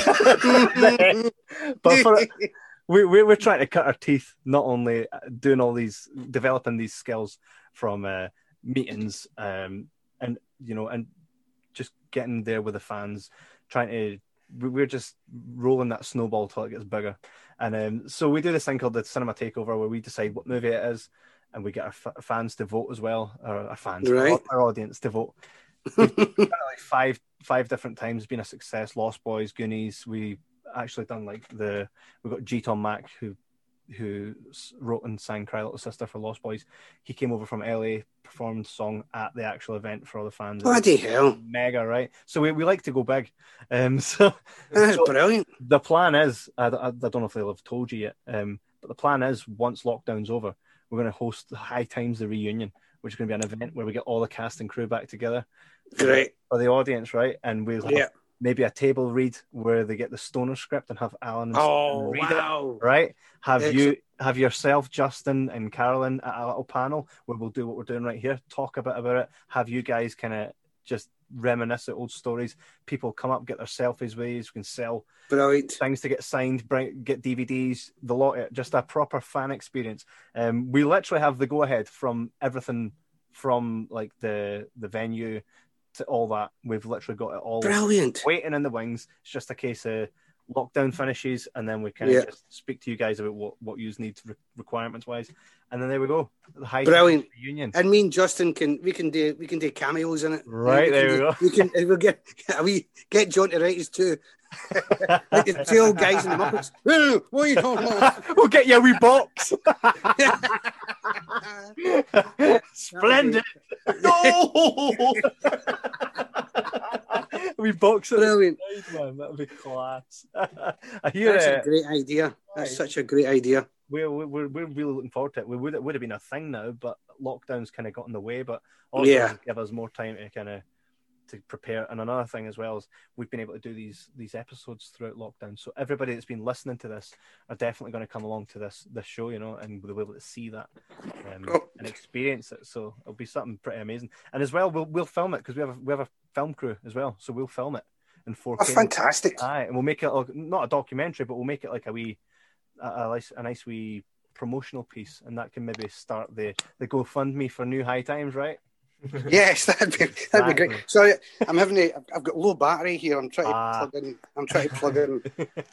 But we're trying to cut our teeth, not only developing these skills from meetings, and just getting there with the fans, we're just rolling that snowball till it gets bigger. And so we do this thing called the cinema takeover, where we decide what movie it is, and we get our fans to vote as well, or our audience to vote. We've done it like five different times. It's been a success. Lost Boys, Goonies. We actually done we've got G. Tom Mack, who wrote and sang Cry Little Sister for Lost Boys. He came over from LA, performed the song at the actual event for all the fans.
Bloody hell.
Mega, right? So we like to go big. So
that's brilliant.
The plan is, I don't know if they'll have told you yet, but the plan is, once lockdown's over, we're going to host the High Times, the reunion, which is going to be an event where we get all the cast and crew back together.
Great.
For the audience, right? And we'll have maybe a table read where they get the Stoner script and have Alan and read it, right? Have yourself, Justin and Carolyn, at a little panel where we'll do what we're doing right here, talk a bit about it, have you guys kind of just reminisce at old stories. People come up, get their selfies with you. We can sell things to get signed, get DVDs, the lot, just a proper fan experience. We literally have the go-ahead from everything, from like the venue to all that. We've literally got it all waiting in the wings. It's just a case of lockdown finishes, and then we kind of just speak to you guys about what you need requirements wise, and then there we go. The High Reunion.
And me and Justin can do cameos in it.
Right, there we go.
We'll get John to write us too. Like the two old guys in the Muppets. What are you talking about?
We'll get you a wee box. Splendid. No. We box it.
Brilliant.
Man. That'd be class.
That's a great idea. That's such a great idea.
We're really looking forward to it. It would have been a thing now, but lockdown's kind of got in the way. But also give us more time to kind of to prepare. And another thing as well is we've been able to do these episodes throughout lockdown. So everybody that's been listening to this are definitely going to come along to this show, and we'll be able to see that and experience it. So it'll be something pretty amazing. And as well, we'll film it because we have a film crew as well. So we'll film it in 4K.
Oh, fantastic!
Aye, and we'll make it not a documentary, but we'll make it like a nice wee promotional piece, and that can maybe start the GoFundMe for New High Times, right?
Yes, that'd be great. Sorry, I've got low battery here. I'm trying to plug in.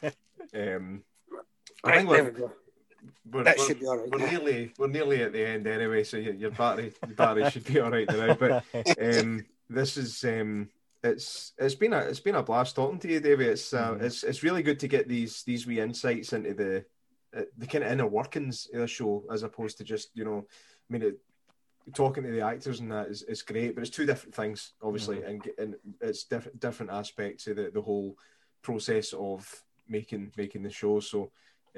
I think
that should be all right.
We're nearly at the end anyway, so your battery should be all right now. But this is it's been a blast talking to you, Davey. It's really good to get these wee insights into the kind of inner workings of the show, as opposed to just talking to the actors and that is great, but it's two different things, obviously, and it's different aspects of the whole process of making the show. So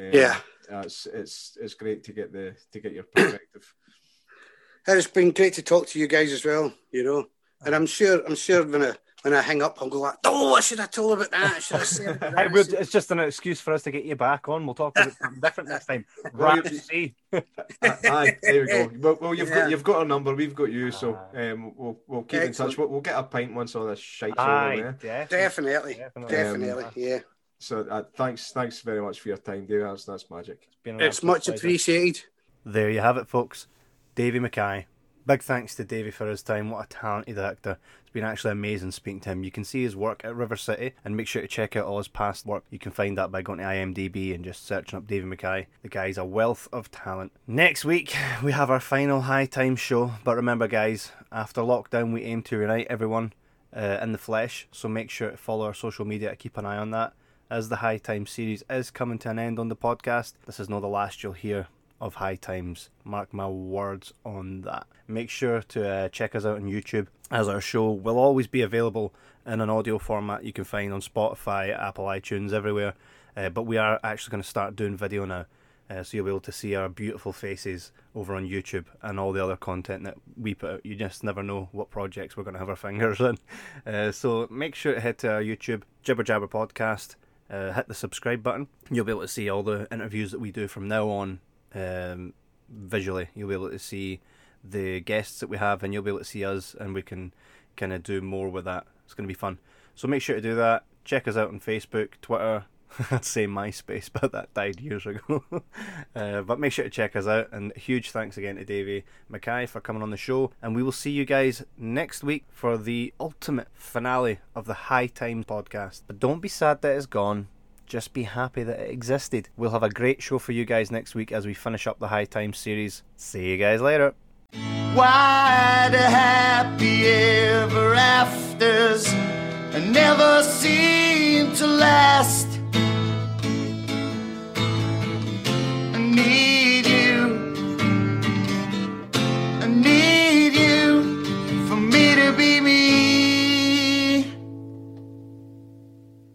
it's great to get your perspective.
It's been great to talk to you guys as well, and I'm sure when I hang up, I'll go like, oh, I should have told about that. I should have said about that.
It's just an excuse for us to get you back on. We'll talk about something different next time. Aye,
there we go. Well, you've got our number. We've got you. So we'll keep in touch. We'll get a pint once all this shite's over there.
Definitely. Yeah.
So thanks very much for your time, Davey. That's magic.
It's much appreciated.
There you have it, folks. Davey Mackay. Big thanks to Davey for his time. What a talented actor. It's been actually amazing speaking to him. You can see his work at River City, and make sure to check out all his past work. You can find that by going to IMDb and just searching up Davey Mackay. The guy's a wealth of talent. Next week, we have our final High Time show. But remember, guys, after lockdown, we aim to reunite everyone in the flesh, so make sure to follow our social media to keep an eye on that. As the High Times series is coming to an end on the podcast, this is not the last you'll hear of High Times. Mark my words on that. Make sure to check us out on YouTube, as our show will always be available in an audio format you can find on Spotify, Apple iTunes, everywhere. But we are actually going to start doing video now. So you'll be able to see our beautiful faces over on YouTube and all the other content that we put out. You just never know what projects we're going to have our fingers in. So make sure to head to our YouTube, Jibber Jabber Podcast. Hit the subscribe button. You'll be able to see all the interviews that we do from now on visually. You'll be able to see the guests that we have, and you'll be able to see us, and we can kind of do more with that. It's going to be fun. So make sure to do that. Check us out on Facebook, Twitter. I'd say MySpace, but that died years ago. But make sure to check us out, and huge thanks again to Davey Mackay for coming on the show, and we will see you guys next week for the ultimate finale of the High Times podcast. But don't be sad that it's gone, just be happy that it existed. We'll have a great show for you guys next week as we finish up the High Times series. See you guys later.
Why the happy ever afters never seem to last?